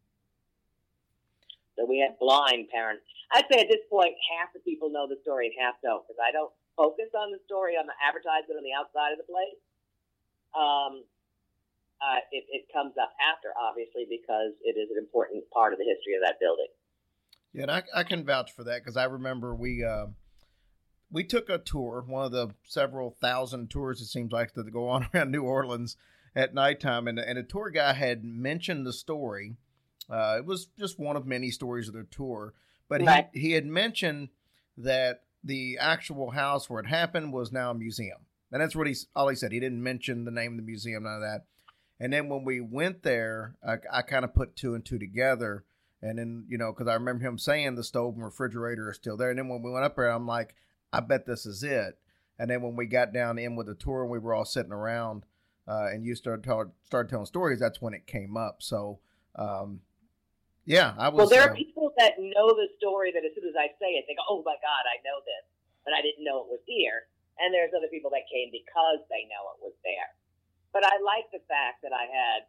So we have blind parents. I'd say at this point, half the people know the story and half don't, because I don't focus on the story on the advertisement on the outside of the place. It comes up after, obviously, because it is an important part of the history of that building. Yeah, and I can vouch for that, because I remember we took a tour, one of the several thousand tours it seems like that go on around New Orleans at nighttime, and a tour guy had mentioned the story. It was just one of many stories of the tour, but right. he had mentioned that the actual house where it happened was now a museum. And that's what all he said. He didn't mention the name of the museum, none of that. And then when we went there, I kind of put two and two together. And then, because I remember him saying the stove and refrigerator are still there. And then when we went up there, I'm like, I bet this is it. And then when we got down in with the tour and we were all sitting around and you started telling stories, that's when it came up. So, yeah, I was. Well, there are people that know the story that as soon as I say it, they go, oh my God, I know this. But I didn't know it was here. And there's other people that came because they know it was there. But I like the fact that I had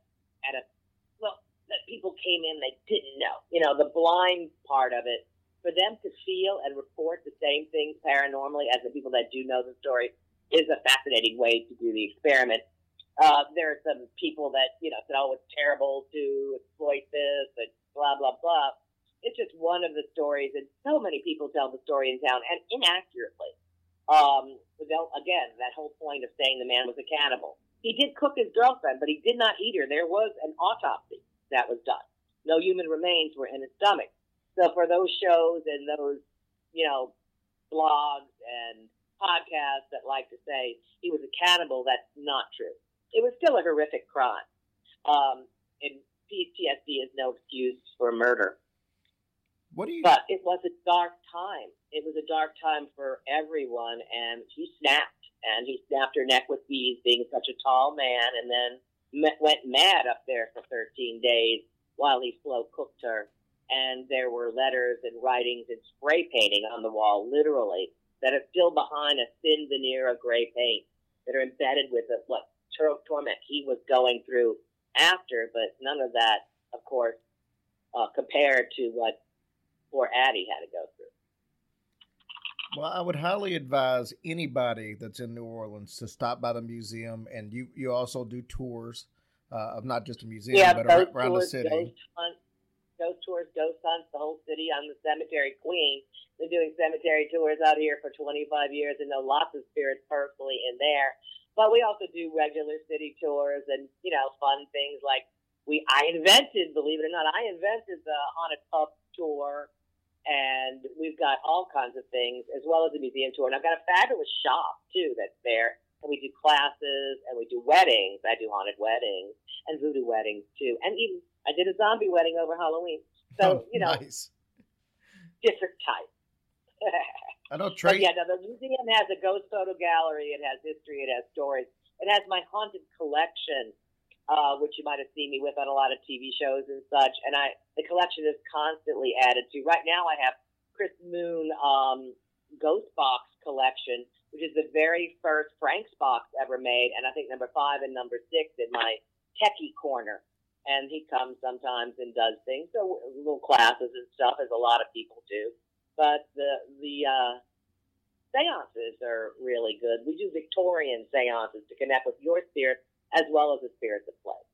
that people came in, they didn't know. The blind part of it, for them to feel and report the same things paranormally as the people that do know the story is a fascinating way to do the experiment. There are some people that, said, oh, it's terrible to exploit this and blah, blah, blah. It's just one of the stories, and so many people tell the story in town, and inaccurately. Again, that whole point of saying the man was a cannibal. He did cook his girlfriend, but he did not eat her. There was an autopsy that was done. No human remains were in his stomach. So for those shows and those, blogs and podcasts that like to say he was a cannibal, that's not true. It was still a horrific crime. And PTSD is no excuse for murder. But it was a dark time. It was a dark time for everyone, and he snapped. And he snapped her neck with bees, being such a tall man, and then went mad up there for 13 days while he slow cooked her. And there were letters and writings and spray painting on the wall, literally, that are still behind a thin veneer of gray paint that are embedded with what torment he was going through after, but none of that, of course, compared to what poor Addie had to go through. Well, I would highly advise anybody that's in New Orleans to stop by the museum, and you also do tours of not just a museum, but around the city. Ghost tours, ghost hunts, the whole city. I'm the cemetery queen. Been doing cemetery tours out here for 25 years and know lots of spirits personally in there. But we also do regular city tours and, fun things like I invented, believe it or not, the haunted pub tour. And we've got all kinds of things, as well as a museum tour. And I've got a fabulous shop, too, that's there. And we do classes, and we do weddings. I do haunted weddings and voodoo weddings, too. And even I did a zombie wedding over Halloween. So, nice. Different type. I know Tracy. The museum has a ghost photo gallery. It has history. It has stories. It has my haunted collection, which you might have seen me with on a lot of TV shows and such. And the collection is constantly added to. Right now I have Chris Moon Ghost Box collection, which is the very first Frank's box ever made. And I think number 5 and number 6 in my techie corner. And he comes sometimes and does things. So little classes and stuff, as a lot of people do. But the seances are really good. We do Victorian seances to connect with your spirit as well as the spirits of play.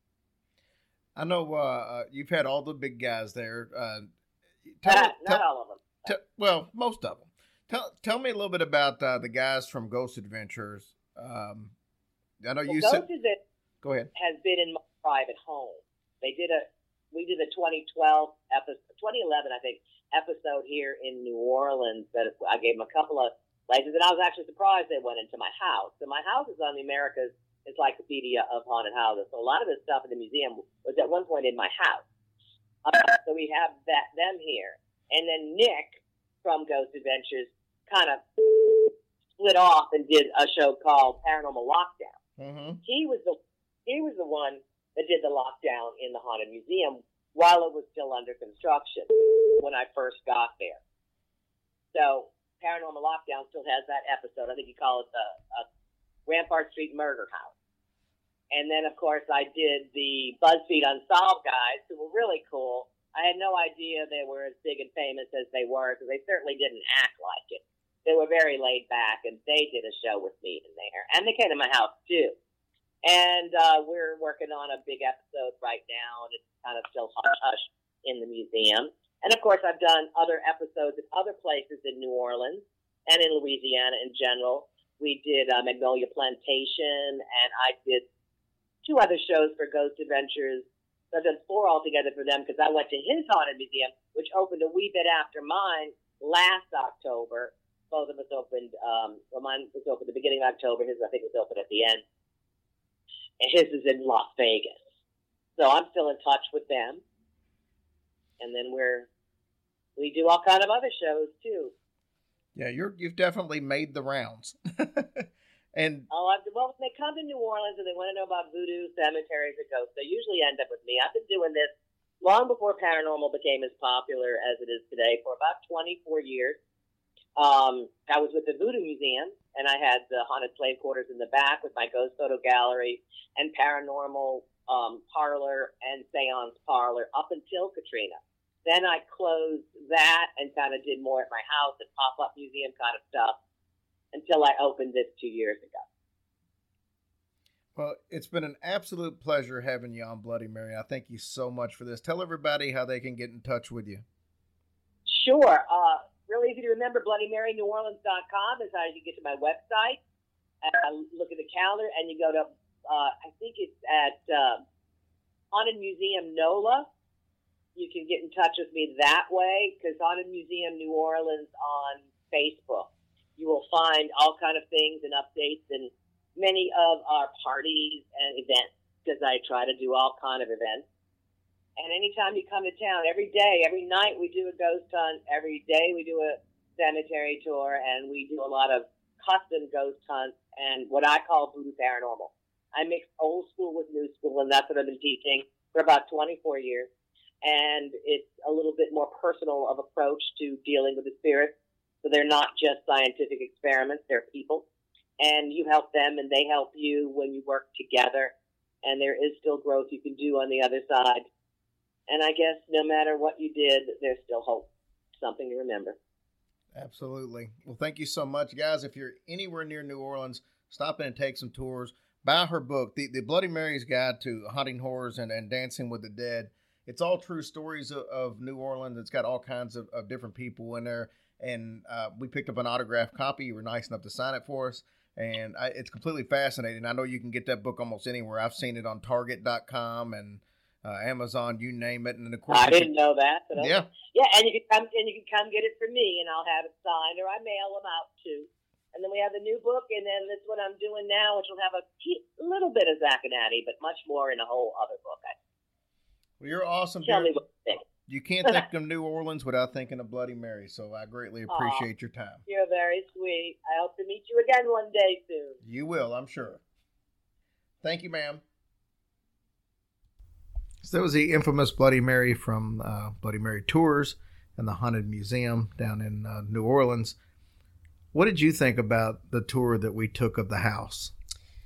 I know you've had all the big guys there. Not all of them. Well, most of them. Tell me a little bit about the guys from Ghost Adventures. I know you said. Go ahead. Has been in my private home. We did a 2012 episode, 2011, I think, episode here in New Orleans that I gave them a couple of places, and I was actually surprised they went into my house. So my house is on the America's Encyclopedia of Haunted Houses. So a lot of this stuff in the museum was at one point in my house. So we have them here. And then Nick from Ghost Adventures kind of split off and did a show called Paranormal Lockdown. Mm-hmm. He was the one that did the lockdown in the Haunted Museum while it was still under construction when I first got there. So Paranormal Lockdown still has that episode. I think you call it the Rampart Street Murder House. And then, of course, I did the BuzzFeed Unsolved guys, who were really cool. I had no idea they were as big and famous as they were, because they certainly didn't act like it. They were very laid back, and they did a show with me in there. And they came to my house, too. And we're working on a big episode right now, and it's kind of still hush-hush in the museum. And, of course, I've done other episodes at other places in New Orleans and in Louisiana in general. We did Magnolia Plantation, and I did 2 other shows for Ghost Adventures. So I've done 4 altogether for them, because I went to his haunted museum, which opened a wee bit after mine last October. both of us opened. Well, mine was open at the beginning of October. His, I think, was open at the end. And his is in Las Vegas. So I'm still in touch with them. And then we do all kind of other shows too. Yeah, you've definitely made the rounds. And well, when they come to New Orleans and they want to know about voodoo, cemeteries, or ghosts, they usually end up with me. I've been doing this long before paranormal became as popular as it is today, for about 24 years. I was with the Voodoo Museum, and I had the haunted slave quarters in the back with my ghost photo gallery and paranormal parlor and seance parlor up until Katrina. Then I closed that and kind of did more at my house and pop-up museum kind of stuff until I opened this 2 years ago. Well, it's been an absolute pleasure having you on Bloody Mary. I thank you so much for this. Tell everybody how they can get in touch with you. Sure. Really easy to remember. BloodyMaryNewOrleans.com is how you get to my website. Look at the calendar, and you go to, I think it's at Haunted Museum NOLA. You can get in touch with me that way, because Haunted Museum New Orleans on Facebook. You will find all kind of things and updates and many of our parties and events, because I try to do all kind of events. And anytime you come to town, every day, every night we do a ghost hunt. Every day we do a cemetery tour, and we do a lot of custom ghost hunts and what I call voodoo paranormal. I mix old school with new school, and that's what I've been teaching for about 24 years. And it's a little bit more personal of approach to dealing with the spirits. So they're not just scientific experiments, they're people. And you help them, and they help you when you work together. And there is still growth you can do on the other side. And I guess no matter what you did, there's still hope. Something to remember. Absolutely. Well, thank you so much, guys. If you're anywhere near New Orleans, stop in and take some tours. Buy her book, The Bloody Mary's Guide to Haunting Horrors and Dancing with the Dead. It's all true stories of New Orleans. It's got all kinds of different people in there. And we picked up an autographed copy. You were nice enough to sign it for us. And it's completely fascinating. I know you can get that book almost anywhere. I've seen it on Target.com and Amazon, you name it. And of course, I didn't know that. But yeah, and you can come get it from me, and I'll have it signed, or I mail them out too. And then we have the new book, and then this one I'm doing now, which will have a little bit of Zack and Addie, but much more in a whole other book. Well, you're awesome. Tell me what you think. You can't think of New Orleans without thinking of Bloody Mary, so I greatly appreciate your time. You're very sweet. I hope to meet you again one day soon. You will, I'm sure. Thank you, ma'am. So that was the infamous Bloody Mary from Bloody Mary Tours and the Haunted Museum down in New Orleans. What did you think about the tour that we took of the house?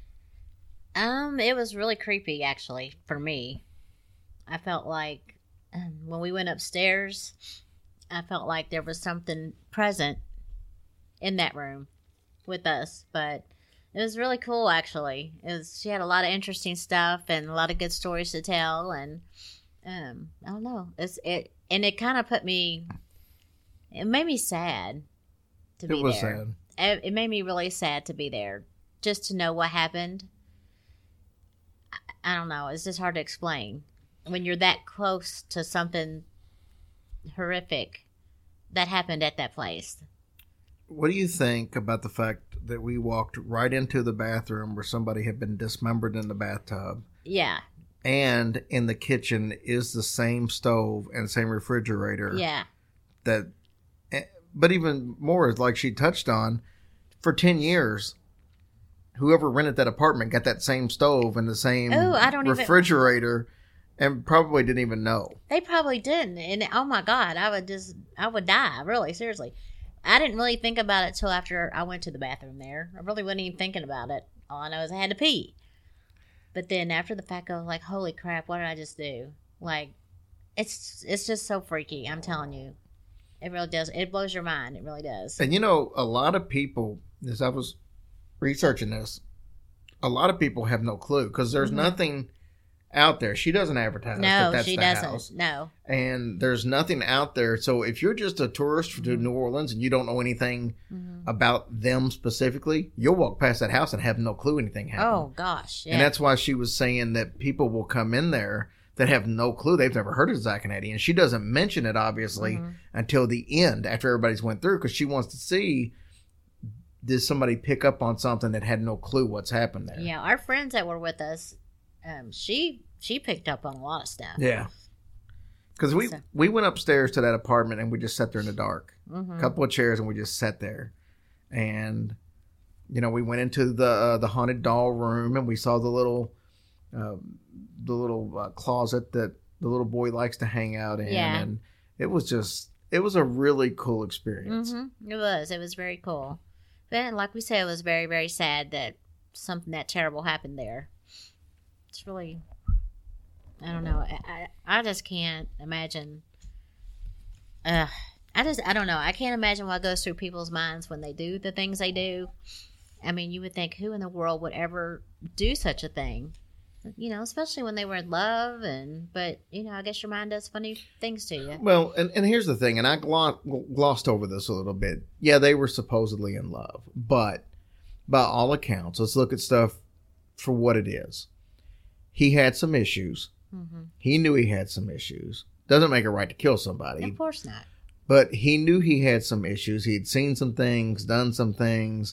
It was really creepy, actually, for me. I felt like when we went upstairs, I felt like there was something present in that room with us, but it was really cool, actually. She had a lot of interesting stuff and a lot of good stories to tell, and I don't know. It kind of it made me sad to be there. It was sad. It made me really sad to be there, just to know what happened. I don't know. It's just hard to explain. When you're that close to something horrific that happened at that place. What do you think about the fact that we walked right into the bathroom where somebody had been dismembered in the bathtub? Yeah. And in the kitchen is the same stove and same refrigerator. Yeah. But even more, like she touched on, for 10 years, whoever rented that apartment got that same stove and the same refrigerator. And probably didn't even know. They probably didn't. And oh my God, I would die. Really, seriously. I didn't really think about it till after I went to the bathroom there. I really wasn't even thinking about it. All I know is I had to pee. But then after the fact, I was like, holy crap, what did I just do? Like, it's just so freaky. I'm telling you. It really does. It blows your mind. It really does. And you know, a lot of people, as I was researching this, a lot of people have no clue because there's nothing out there. She doesn't advertise that that's the house. No. And there's nothing out there. So if you're just a tourist to New Orleans and you don't know anything about them specifically, you'll walk past that house and have no clue anything happened. Oh, gosh. Yeah. And that's why she was saying that people will come in there that have no clue. They've never heard of Zack and Addie. And she doesn't mention it, obviously, until the end after everybody's went through because she wants to see did somebody pick up on something that had no clue what's happened there? Yeah, our friends that were with us, she picked up on a lot of stuff. Yeah. Because we went upstairs to that apartment and we just sat there in the dark. A couple of chairs and we just sat there. And, you know, we went into the haunted doll room and we saw the little closet that the little boy likes to hang out in. Yeah. And it was a really cool experience. It was very cool. But like we said, it was very, very sad that something that terrible happened there. It's really, I don't know. I just can't imagine. I don't know. I can't imagine what goes through people's minds when they do the things they do. I mean, you would think, who in the world would ever do such a thing? You know, especially when they were in love, but you know, I guess your mind does funny things to you. Well, and here's the thing, and I glossed over this a little bit. Yeah, they were supposedly in love, but by all accounts, let's look at stuff for what it is. He had some issues. He knew he had some issues. Doesn't make it right to kill somebody. Of course not. But he knew he had some issues. He had seen some things, done some things.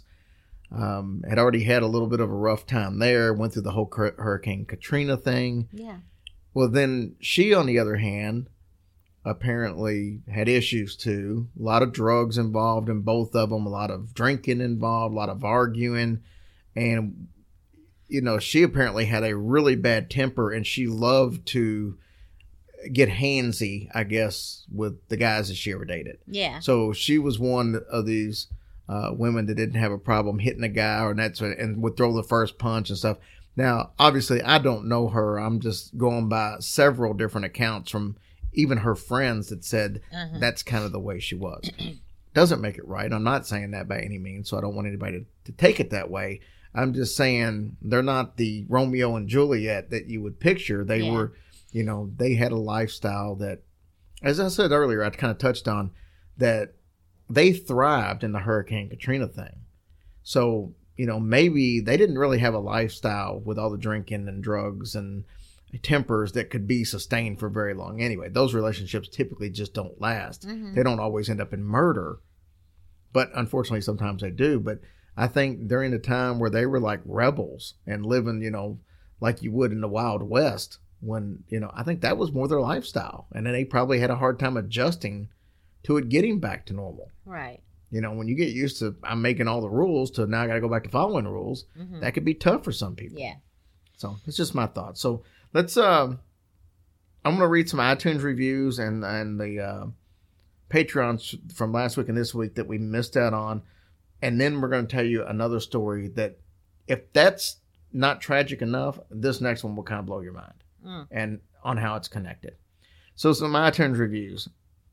Had already had a little bit of a rough time there. Went through the whole Hurricane Katrina thing. Yeah. Well, then she, on the other hand, apparently had issues too. A lot of drugs involved in both of them. A lot of drinking involved. A lot of arguing. And, you know, she apparently had a really bad temper and she loved to get handsy, I guess, with the guys that she ever dated. Yeah. So she was one of these women that didn't have a problem hitting a guy and would throw the first punch and stuff. Now, obviously, I don't know her. I'm just going by several different accounts from even her friends that said that's kind of the way she was. Doesn't make it right. I'm not saying that by any means, so I don't want anybody to take it that way. I'm just saying they're not the Romeo and Juliet that you would picture. They were, you know, they had a lifestyle that, as I said earlier, I kind of touched on, that they thrived in the Hurricane Katrina thing. So, you know, maybe they didn't really have a lifestyle with all the drinking and drugs and tempers that could be sustained for very long. Anyway, those relationships typically just don't last. They don't always end up in murder, but unfortunately sometimes they do. But I think during the time where they were like rebels and living, you know, like you would in the Wild West, when, you know, I think that was more their lifestyle. And then they probably had a hard time adjusting to it getting back to normal. Right. You know, when you get used to, I'm making all the rules to now I got to go back to following the rules, that could be tough for some people. Yeah. So it's just my thoughts. So let's, I'm going to read some iTunes reviews and the Patreons from last week and this week that we missed out on. And then we're going to tell you another story that, if that's not tragic enough, this next one will kind of blow your mind and on how it's connected. So some iTunes reviews.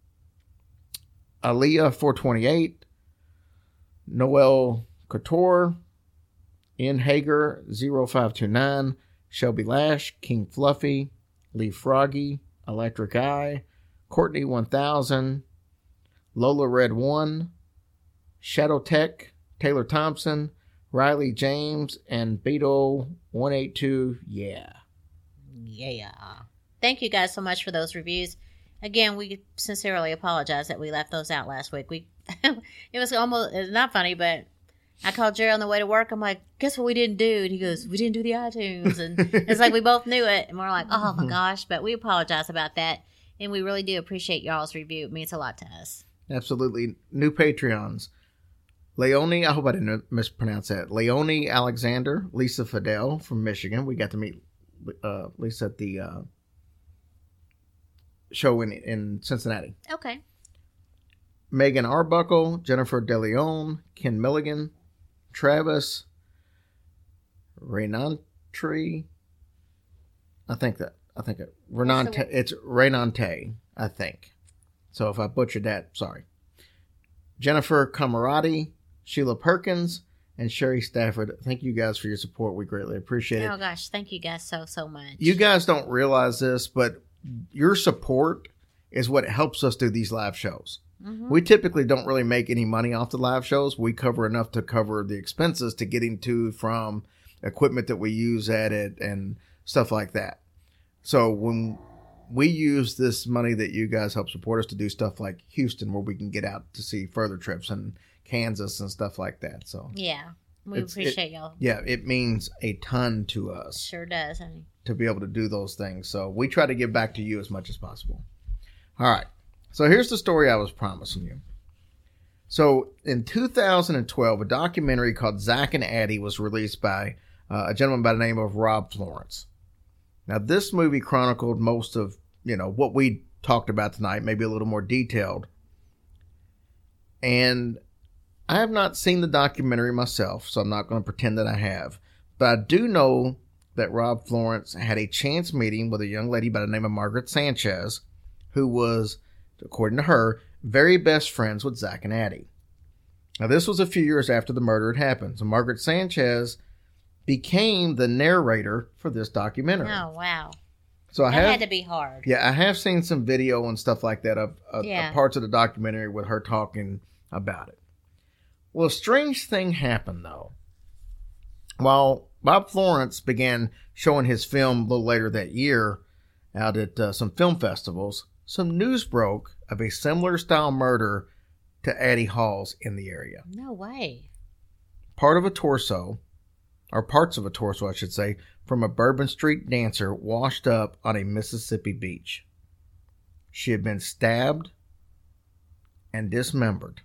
Aaliyah 428, Noel Couture, N. Hager 0529, Shelby Lash, King Fluffy, Lee Froggy, Electric Eye, Courtney 1000, Lola Red 1, Shadow Tech, Taylor Thompson, Riley James, and Beto 182. Yeah. Thank you guys so much for those reviews. Again, we sincerely apologize that we left those out last week. It was not funny, but I called Jerry on the way to work. I'm like, guess what we didn't do? And he goes, we didn't do the iTunes. And it's like we both knew it. And we're like, oh my gosh. But we apologize about that. And we really do appreciate y'all's review. It means a lot to us. Absolutely. New Patreons. Leonie, I hope I didn't mispronounce that. Leonie Alexander, Lisa Fidel from Michigan. We got to meet Lisa at the show in Cincinnati. Okay. Megan Arbuckle, Jennifer DeLeon, Ken Milligan, Travis Renantre. It's Renante, I think. So if I butchered that, sorry. Jennifer Camarati, Sheila Perkins, and Sherry Stafford. Thank you guys for your support. We greatly appreciate it. Oh gosh, thank you guys so much. You guys don't realize this, but your support is what helps us do these live shows. We typically don't really make any money off the live shows. We cover enough to cover the expenses to getting to from equipment that we use at it and stuff like that. So when we use this money that you guys help support us to do stuff like Houston, where we can get out to see further trips, and Kansas and stuff like that. So Yeah. We appreciate y'all. Yeah, it means a ton to us. Sure does, honey. To be able to do those things. So we try to give back to you as much as possible. All right. So here's the story I was promising you. So in 2012, a documentary called Zack and Addie was released by a gentleman by the name of Rob Florence. Now, this movie chronicled most of, what we talked about tonight, maybe a little more detailed. And I have not seen the documentary myself, so I'm not going to pretend that I have. But I do know that Rob Florence had a chance meeting with a young lady by the name of Margaret Sanchez, who was, according to her, very best friends with Zack and Addie. Now, this was a few years after the murder had happened. So Margaret Sanchez became the narrator for this documentary. Oh, wow. So That had to be hard. Yeah, I have seen some video and stuff like that of parts of the documentary with her talking about it. Well, a strange thing happened, though. While Bob Florence began showing his film a little later that year out at some film festivals, some news broke of a similar style murder to Addie Hall's in the area. No way. Parts of a torso, I should say, from a Bourbon Street dancer washed up on a Mississippi beach. She had been stabbed and dismembered.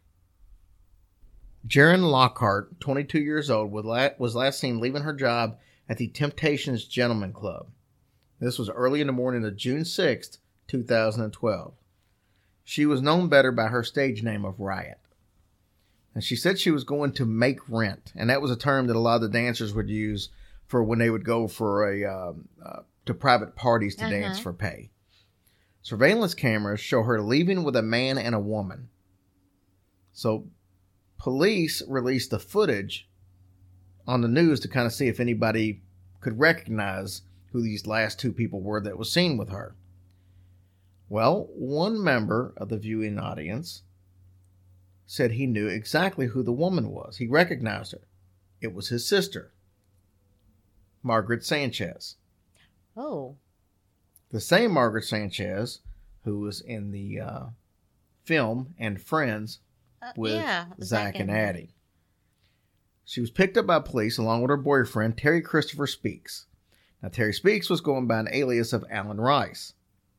Jaren Lockhart, 22 years old, was last seen leaving her job at the Temptations Gentlemen Club. This was early in the morning of June 6th, 2012. She was known better by her stage name of Riot. And she said she was going to make rent, and that was a term that a lot of the dancers would use for when they would go for to private parties to dance for pay. Surveillance cameras show her leaving with a man and a woman. So police released the footage on the news to kind of see if anybody could recognize who these last two people were that was seen with her. Well, one member of the viewing audience said he knew exactly who the woman was. He recognized her. It was his sister, Margaret Sanchez. Oh. The same Margaret Sanchez who was in the film and Friends with Zack and Addie. She was picked up by police along with her boyfriend, Terry Christopher Speaks. Now, Terry Speaks was going by an alias of Alan Rice.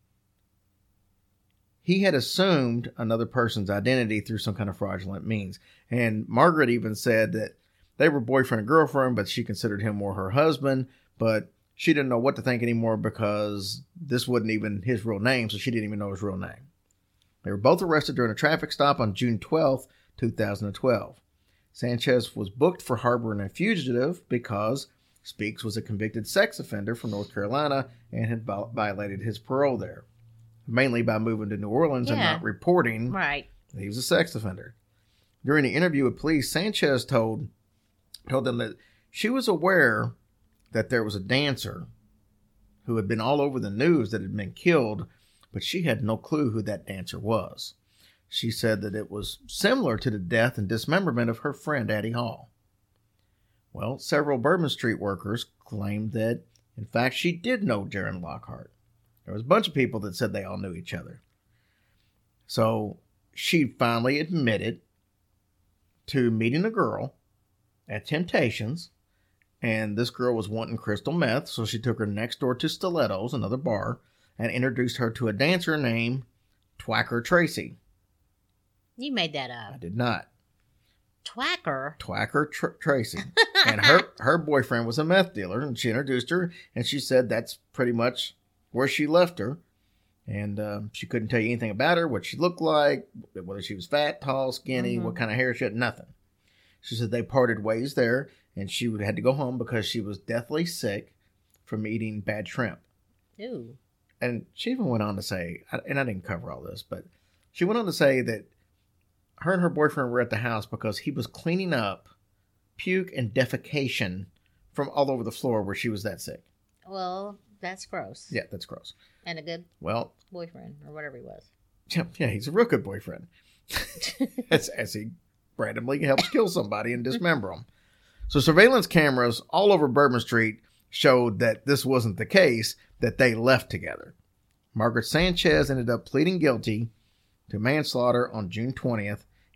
He had assumed another person's identity through some kind of fraudulent means. And Margaret even said that they were boyfriend and girlfriend, but she considered him more her husband. But she didn't know what to think anymore because this wasn't even his real name, so she didn't even know his real name. They were both arrested during a traffic stop on June 12th, 2012. Sanchez was booked for harboring a fugitive because Speaks was a convicted sex offender from North Carolina and had violated his parole there, mainly by moving to New Orleans and not reporting that he was a sex offender. During the interview with police, Sanchez told them that she was aware that there was a dancer who had been all over the news that had been killed, but she had no clue who that dancer was. She said that it was similar to the death and dismemberment of her friend Addie Hall. Well, several Bourbon Street workers claimed that, in fact, she did know Jaren Lockhart. There was a bunch of people that said they all knew each other. So she finally admitted to meeting a girl at Temptations, and this girl was wanting crystal meth, so she took her next door to Stilettos, another bar, and introduced her to a dancer named Twacker Tracy. You made that up. I did not. Twacker? Twacker Tracy. And her boyfriend was a meth dealer, and she introduced her, and she said that's pretty much where she left her. And she couldn't tell you anything about her, what she looked like, whether she was fat, tall, skinny, what kind of hair she had, nothing. She said they parted ways there, and she had to go home because she was deathly sick from eating bad shrimp. Ooh. And she even went on to say, and I didn't cover all this, but she went on to say that her and her boyfriend were at the house because he was cleaning up puke and defecation from all over the floor where she was that sick. Well, that's gross. Yeah, that's gross. And a good boyfriend, or whatever he was. Yeah, he's a real good boyfriend. as he randomly helps kill somebody and dismember them. So surveillance cameras all over Bourbon Street showed that this wasn't the case, that they left together. Margaret Sanchez ended up pleading guilty to manslaughter on June 20th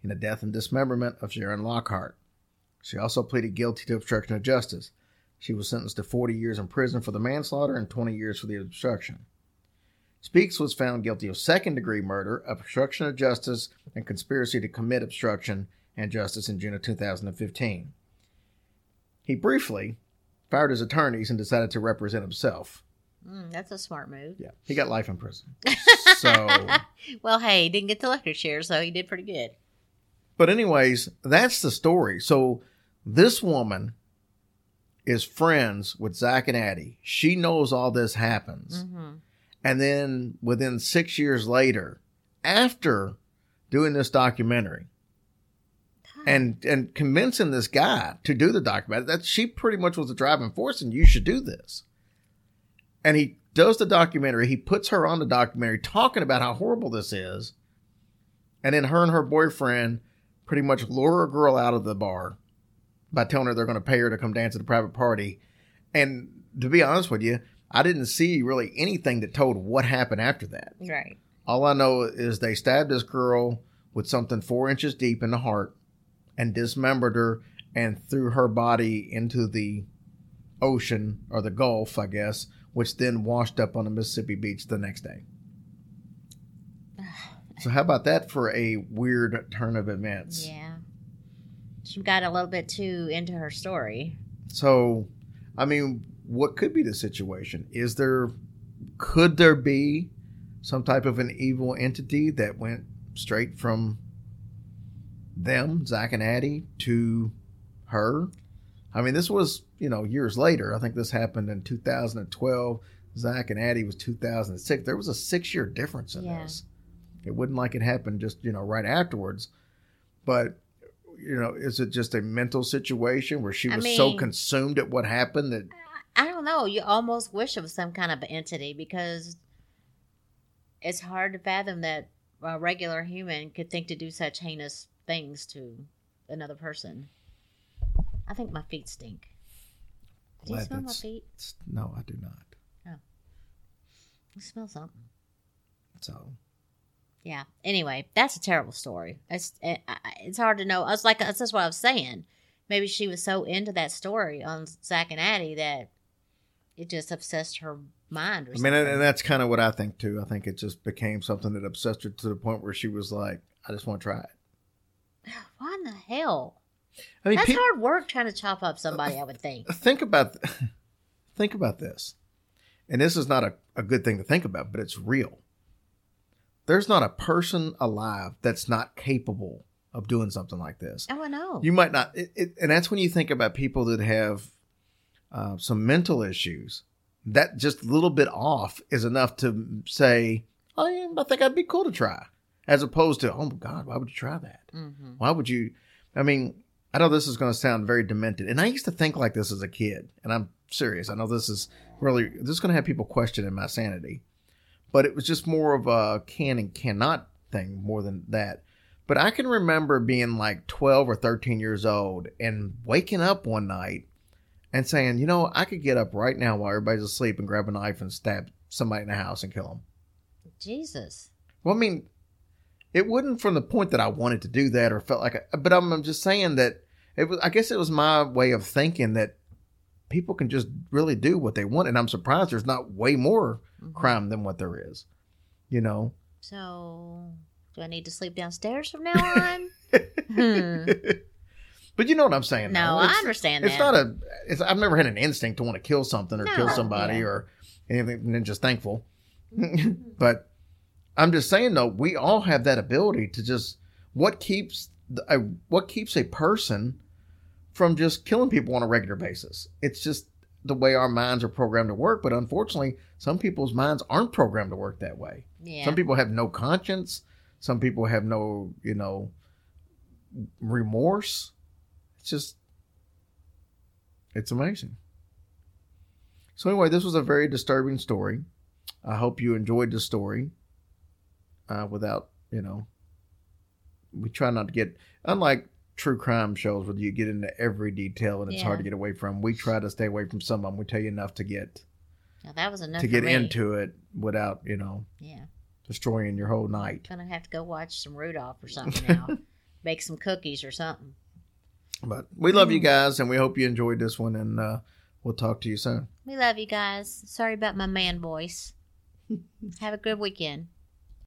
in the death and dismemberment of Sharon Lockhart. She also pleaded guilty to obstruction of justice. She was sentenced to 40 years in prison for the manslaughter and 20 years for the obstruction. Speaks was found guilty of second-degree murder, obstruction of justice, and conspiracy to commit obstruction and justice in June of 2015. He briefly fired his attorneys and decided to represent himself. That's a smart move. Yeah, he got life in prison. So, well, hey, he didn't get the electric chair, so he did pretty good. But anyways, that's the story. So this woman is friends with Zach and Addie. She knows all this happens. Mm-hmm. And then within 6 years later, after doing this documentary and convincing this guy to do the documentary, that she pretty much was the driving force and you should do this. And he does the documentary. He puts her on the documentary talking about how horrible this is. And then her and her boyfriend pretty much lure a girl out of the bar by telling her they're going to pay her to come dance at a private party. And to be honest with you, I didn't see really anything that told what happened after that. Right. All I know is they stabbed this girl with something 4 inches deep in the heart and dismembered her and threw her body into the ocean or the Gulf, I guess, which then washed up on the Mississippi beach the next day. So how about that for a weird turn of events? Yeah. She got a little bit too into her story. So, I mean, what could be the situation? Could there be some type of an evil entity that went straight from them, Zach and Addie, to her? I mean, this was, years later. I think this happened in 2012. Zach and Addie was 2006. There was a 6-year difference in this. It wasn't like it happened just, right afterwards. But, is it just a mental situation where she was so consumed at what happened that... I don't know. You almost wish it was some kind of entity because it's hard to fathom that a regular human could think to do such heinous things to another person. I think my feet stink. Do you smell my feet? No, I do not. Oh. You smell something. So. Yeah. Anyway, that's a terrible story. It's hard to know. That's what I was saying. Maybe she was so into that story on Zach and Addie that it just obsessed her mind or something. And that's kind of what I think too. I think it just became something that obsessed her to the point where she was like, I just want to try it. Why in the hell? I mean, that's hard work trying to chop up somebody, I would think. Think about this. And this is not a good thing to think about, but it's real. There's not a person alive that's not capable of doing something like this. Oh, I know. You might not. And that's when you think about people that have some mental issues. That just a little bit off is enough to say, oh, yeah, I think I'd be cool to try. As opposed to, oh, my God, why would you try that? Mm-hmm. Why would you? I mean, I know this is going to sound very demented. And I used to think like this as a kid. And I'm serious. I know this is going to have people questioning my sanity. But it was just more of a can and cannot thing more than that. But I can remember being like 12 or 13 years old and waking up one night and saying, I could get up right now while everybody's asleep and grab a knife and stab somebody in the house and kill them. Jesus. Well, I mean, it wasn't from the point that I wanted to do that or felt like but I'm just saying that I guess it was my way of thinking that people can just really do what they want. And I'm surprised there's not way more crime than what there is, So... do I need to sleep downstairs from now on? But you know what I'm saying? No, I understand that. I've never had an instinct to want to kill something or kill somebody or anything, and just thankful. But I'm just saying, though, we all have that ability to just, what keeps a person from just killing people on a regular basis? It's just the way our minds are programmed to work. But unfortunately, some people's minds aren't programmed to work that way. Yeah. Some people have no conscience. Some people have no, remorse. It's amazing. So anyway, this was a very disturbing story. I hope you enjoyed the story. Without, we try not to get, unlike true crime shows where you get into every detail and it's hard to get away from. We try to stay away from some of them. We tell you enough to get. Now that was enough to get into it without, destroying your whole night. Gonna have to go watch some Rudolph or something now. bake some cookies or something. But we love you guys, and we hope you enjoyed this one, and we'll talk to you soon. We love you guys. Sorry about my man voice. Have a good weekend.